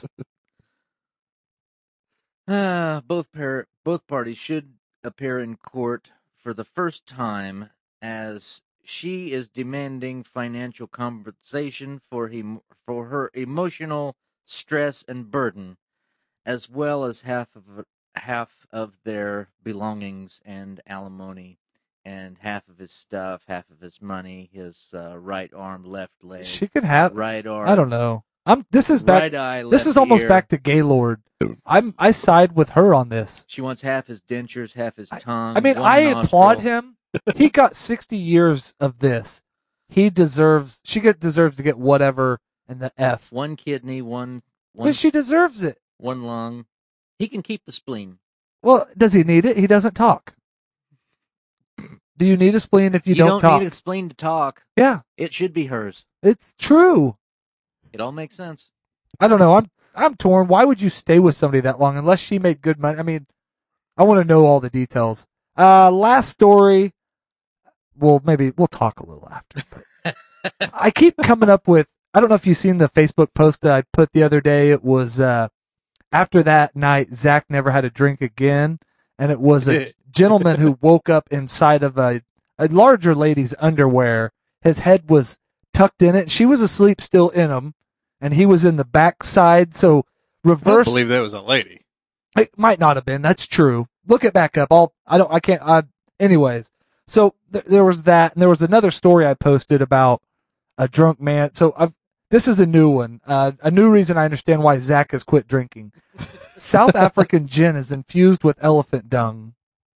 Uh, both par- both parties should appear in court for the first time, as she is demanding financial compensation for him for her emotional stress and burden, as well as half of half of their belongings and alimony, and half of his stuff, half of his money, his uh, right arm, left leg, She could have. right arm. I don't know. I'm. This is back. Right eye, this left is almost ear. back to Gaylord. I'm. I side with her on this. She wants half his dentures, half his tongue. I mean, one I nostril. applaud him. He got sixty years of this. He deserves. She get deserves to get whatever in the F. One kidney, one one But she deserves it. one lung. He can keep the spleen. Well, does he need it? He doesn't talk. Do you need a spleen if you, You, don't, talk? need a spleen to talk. Yeah, It should be hers. it's true. It all makes sense. I don't know. I'm I'm torn. Why would you stay with somebody that long unless she made good money? I mean, I want to know all the details. Uh, last story. Well, maybe we'll talk a little after. But I keep coming up with. I don't know if you've seen the Facebook post that I put the other day. It was uh, after that night, Zach never had a drink again, and it was a gentleman who woke up inside of a a larger lady's underwear. His head was tucked in it. She was asleep still in him, and he was in the back side. So I reverse. don't believe that was a lady. It might not have been. That's true. Look it back up. I'll, I don't, I can't, I, anyways. So th- there was that. And there was another story I posted about a drunk man. So I've, this is a new one. Uh, a new reason I understand why Zach has quit drinking. South African gin is infused with elephant dung.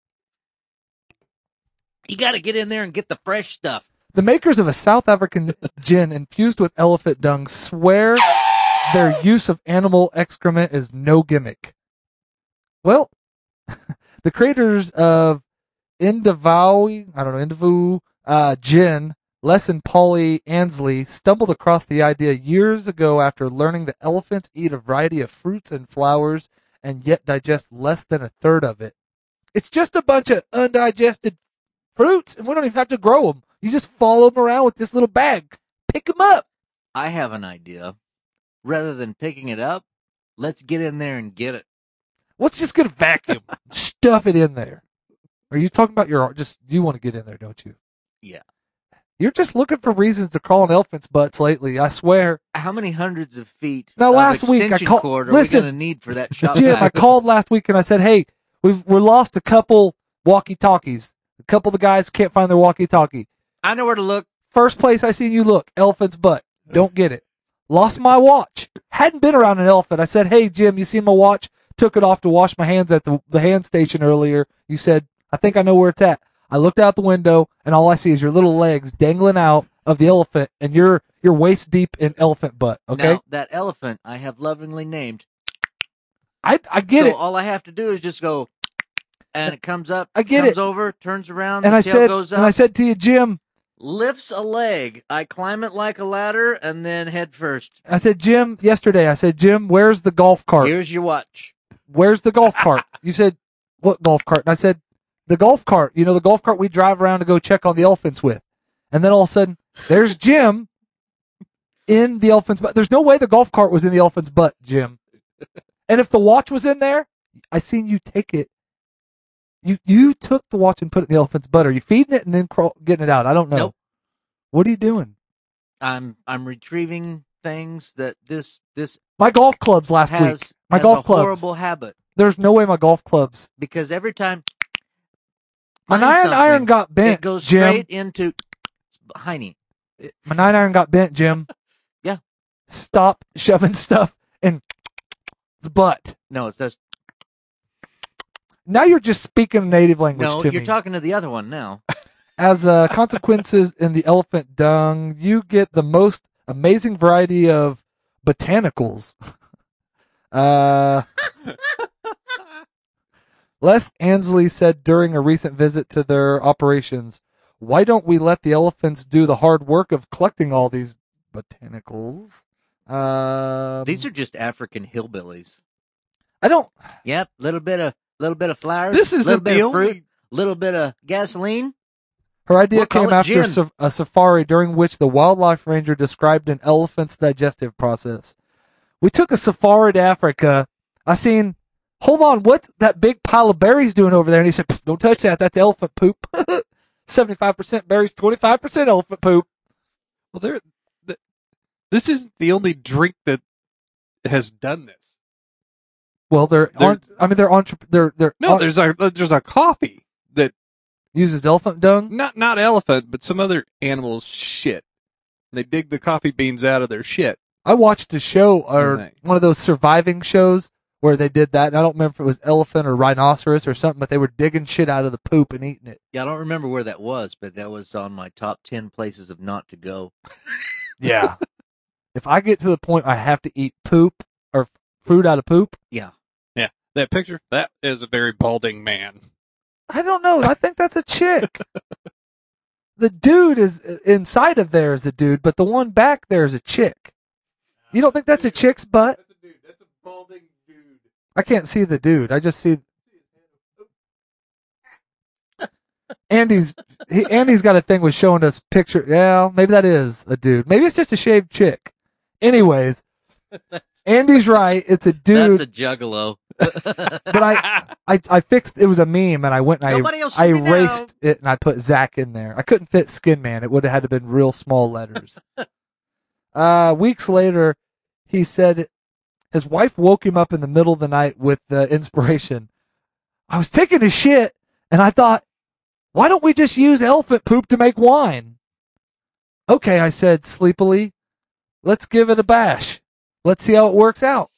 You got to get in there and get the fresh stuff. The makers of a South African gin infused with elephant dung swear their use of animal excrement is no gimmick. Well, the creators of Indavawi, I don't know, Indavu, uh, gin, Les and Polly Ansley stumbled across the idea years ago after learning that elephants eat a variety of fruits and flowers and yet digest less than a third of it. It's just a bunch of undigested fruits, and we don't even have to grow them. You just follow them around with this little bag. Pick them up. I have an idea. Rather than picking it up, let's get in there and get it. Let's just get a vacuum. Stuff it in there. Are you talking about your, just, you want to get in there, don't you? Yeah. You're just looking for reasons to crawl on elephants' butts lately, I swear. How many hundreds of feet Now, of last week I extension called- cord are listen, we going to need for that shop Jim, I vac? called last week and I said, hey, we've, we're lost a couple walkie-talkies. A couple of the guys can't find their walkie-talkie. I know where to look. First place I seen you look, elephant's butt. Don't get it. Lost my watch. Hadn't been around an elephant. I said, hey, Jim, you see my watch? Took it off to wash my hands at the, the hand station earlier. You said, I think I know where it's at. I looked out the window, and all I see is your little legs dangling out of the elephant, and you're, you're waist deep in elephant butt, okay? Now, that elephant I have lovingly named. I, I get so it. all I have to do is just go, and it comes up, I get comes it. over, turns around, And the I tail said, goes up, and I said to you, Jim, lifts a leg. I climb it like a ladder, and then head first. I said, Jim, yesterday, I said, Jim, where's the golf cart? Here's your watch. Where's the golf cart? You said, what golf cart? And I said, the golf cart. You know, the golf cart we drive around to go check on the elephants with. And then all of a sudden, there's Jim in the elephant's butt. There's no way the golf cart was in the elephant's butt, Jim. And if the watch was in there, I seen you take it. You you took the watch and put it in the elephant's butt. Are you feeding it and then crawl, getting it out? I don't know. Nope. What are you doing? I'm I'm retrieving things that this this My golf clubs last has, week. My has golf a clubs. horrible habit, There's no way my golf clubs. because every time My find nine something, iron got bent, it goes Jim. straight into Heine. My nine iron got bent, Jim. Yeah. Stop shoving stuff in the butt. No, it's just Now you're just speaking native language no. to You're me. talking to the other one now. As uh, consequences in the elephant dung, you get the most amazing variety of botanicals. uh, Les Ansley said during a recent visit to their operations, why don't we let the elephants do the hard work of collecting all these botanicals? Um, These are just African hillbillies. I don't. Yep, little bit of little bit of flowers. This little isn't bit the of fruit, only. little bit of gasoline. Her idea We'll call came it after gin. sa- a safari during which the wildlife ranger described an elephant's digestive process. We took a safari to Africa. I seen, hold on, what's that big pile of berries doing over there? And he said, "Pfft, don't touch that. That's elephant poop. seventy-five percent berries, twenty-five percent elephant poop. Well, they're, th- this isn't the only drink that has done this. Well, they're, They're- on, I mean, they're entre- they're, they're, No, on- there's a there's a coffee that uses elephant dung. not not elephant, but some other animals shit. They dig the coffee beans out of their shit. I watched a show or Right. one of those surviving shows where they did that. And I don't remember if it was elephant or rhinoceros or something, but they were digging shit out of the poop and eating it. Yeah, I don't remember where that was, but that was on my top ten places of not to go. Yeah. If I get to the point I have to eat poop or f- fruit out of poop, Yeah. Yeah, that picture that is a very balding man. I don't know. I think that's a chick. The dude is inside of there is a dude, but the one back there is a chick. You don't think that's a chick's butt? That's a dude. That's a balding dude. I can't see the dude. I just see Andy's. He, Andy's got a thing with showing us picture. Yeah, maybe that is a dude. Maybe it's just a shaved chick. Anyways, Andy's right. It's a dude. That's a juggalo. But I, I, I fixed. It was a meme, and I went and Nobody I, will I see me now. erased it, and I put Zach in there. I couldn't fit Skin Man. It would have had to been real small letters. uh, weeks later, he said his wife woke him up in the middle of the night with the inspiration. I was taking a shit, and I thought, why don't we just use elephant poop to make wine? Okay, I said sleepily. Let's give it a bash. Let's see how it works out.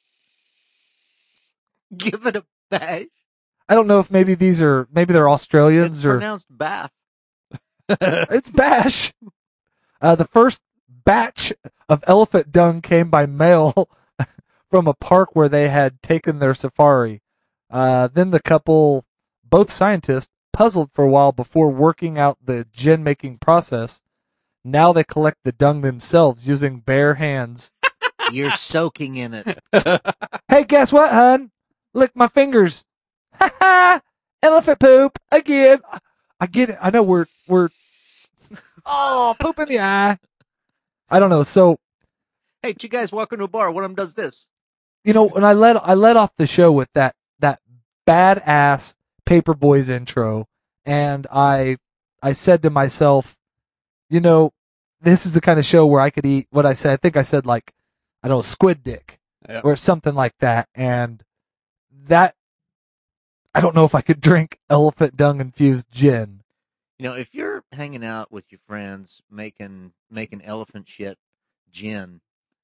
Give it a bash. I don't know if maybe these are, maybe they're Australians It's or pronounced bath. it's bash. Uh, the first batch of elephant dung came by mail from a park where they had taken their safari. Uh, then the couple, both scientists, puzzled for a while before working out the gin making process. Now they collect the dung themselves using bare hands. You're soaking in it. Hey, guess what, hun? Lick my fingers. Ha ha! Elephant poop again. I get it. I know we're we're. Oh, poop in the eye. I don't know. So Hey, two guys walk into a bar. One of them does this. you know, when I let I let off the show with that that badass Paper Boys intro, and I I said to myself, you know, this is the kind of show where I could eat what I said. I think I said like I don't know, squid dick Yeah. or something like that, and that I don't know if I could drink elephant dung infused gin. You know, if you're hanging out with your friends making making elephant shit gin,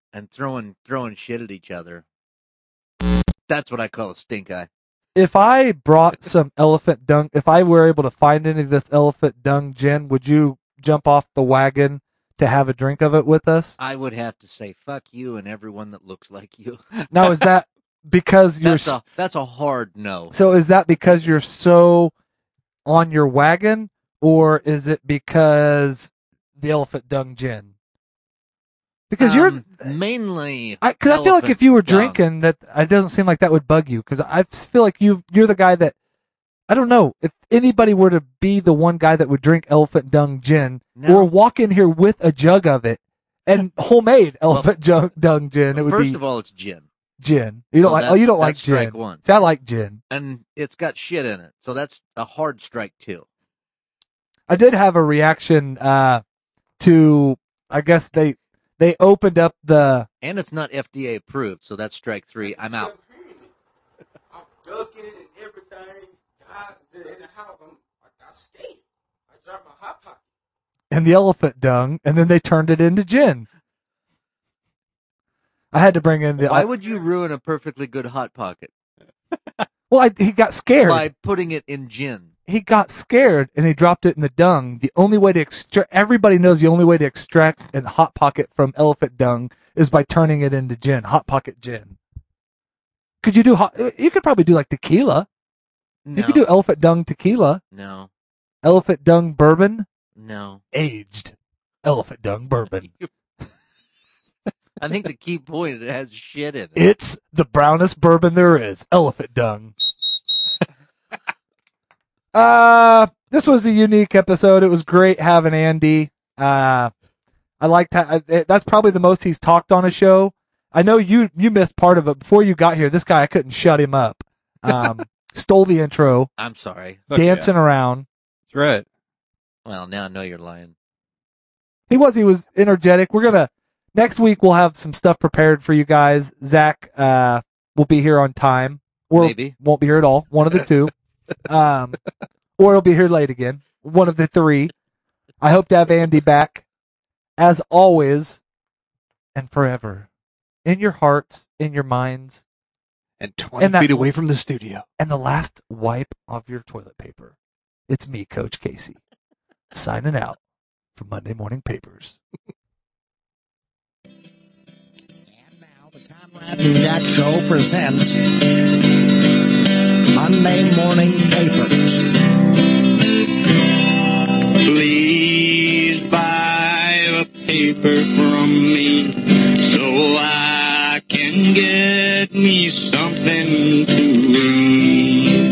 and throwing throwing shit at each other. That's what I call a stink eye. If I brought some elephant dung, if I were able to find any of this elephant dung gin, would you jump off the wagon to have a drink of it with us? I would have to say fuck you and everyone that looks like you. Now, is that because you're That's s- a that's a hard no. so? Is that because you're so on your wagon, or is it because the elephant dung gin? Because Um, you're mainly because I, feel like if you were elephant dung. drinking, that it doesn't seem like that would bug you. Because I feel like you you're the guy that I don't know if anybody were to be the one guy that would drink elephant dung gin No. or walk in here with a jug of it and homemade elephant dung, dung gin. It would First be of all, it's gin, gin. You don't So like oh you that's- don't like that's strike gin. one. See, I like gin. and it's got shit in it, so that's a hard strike two. I did have a reaction uh, to I guess they they opened up the And it's not F D A approved, so that's strike three. I'm out. I'm ducking and everything. I, in the house, I'm, I got scared. I dropped my hot pocket. and the elephant dung, and then they turned it into gin. I had to bring in the. Why I, would you ruin a perfectly good hot pocket well, I, he got scared. by putting it in gin? He got scared and he dropped it in the dung. The only way to extract, everybody knows the only way to extract a hot pocket from elephant dung is by turning it into gin. Hot pocket gin. Could you do hot? You could probably do like tequila. No, You could do elephant dung tequila, no, elephant dung bourbon, no. aged elephant dung bourbon. I think the key point is it has shit in it. It's the brownest bourbon there is. Elephant dung. uh, this was a unique episode. It was great having Andy. Uh, I liked how, that's probably the most he's talked on a show. I know you, you missed part of it before you got here. This guy, I couldn't shut him up. Um, stole the intro, I'm sorry. Fuck dancing around. That's right. Well, now I know you're lying. He was, he was energetic. We're going to, next week we'll have some stuff prepared for you guys. Zach, uh, will be here on time or Maybe. won't be here at all. One of the two. Um, or he'll be here late again. One of the three. I hope to have Andy back as always and forever in your hearts, in your minds, And twenty And that- feet away from the studio. and the last wipe of your toilet paper. It's me, Coach Casey, signing out for Monday Morning Papers. And now the Conrad and Jack Show presents Monday Morning Papers. Please buy a paper from me so I can get me something to read.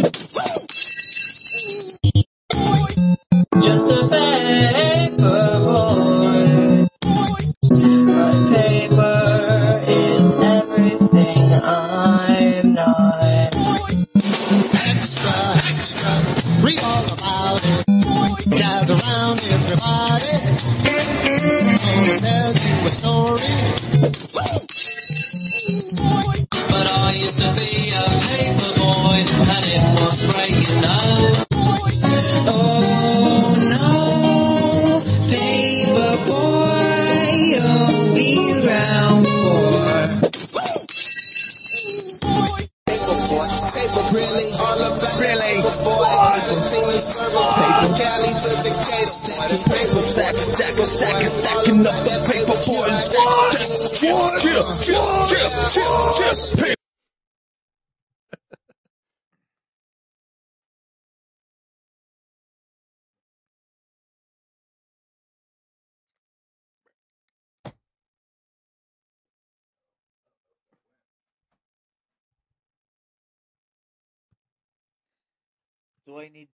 Just a paper boy. But paper is everything I'm not. Extra, extra, read all about it. Gather round everybody. Gonna tell you a story. But I used to be a paper boy, and it was great, you know. Oh no, paper boy, you'll be around for. Paper boy, paper really, all about really, paper boy, paper team and server, paper Cali to the case, stacking paper, stack, stacking, stacking, stacking up the paper boys. Chill, chill, chill, chill, chill. Do I need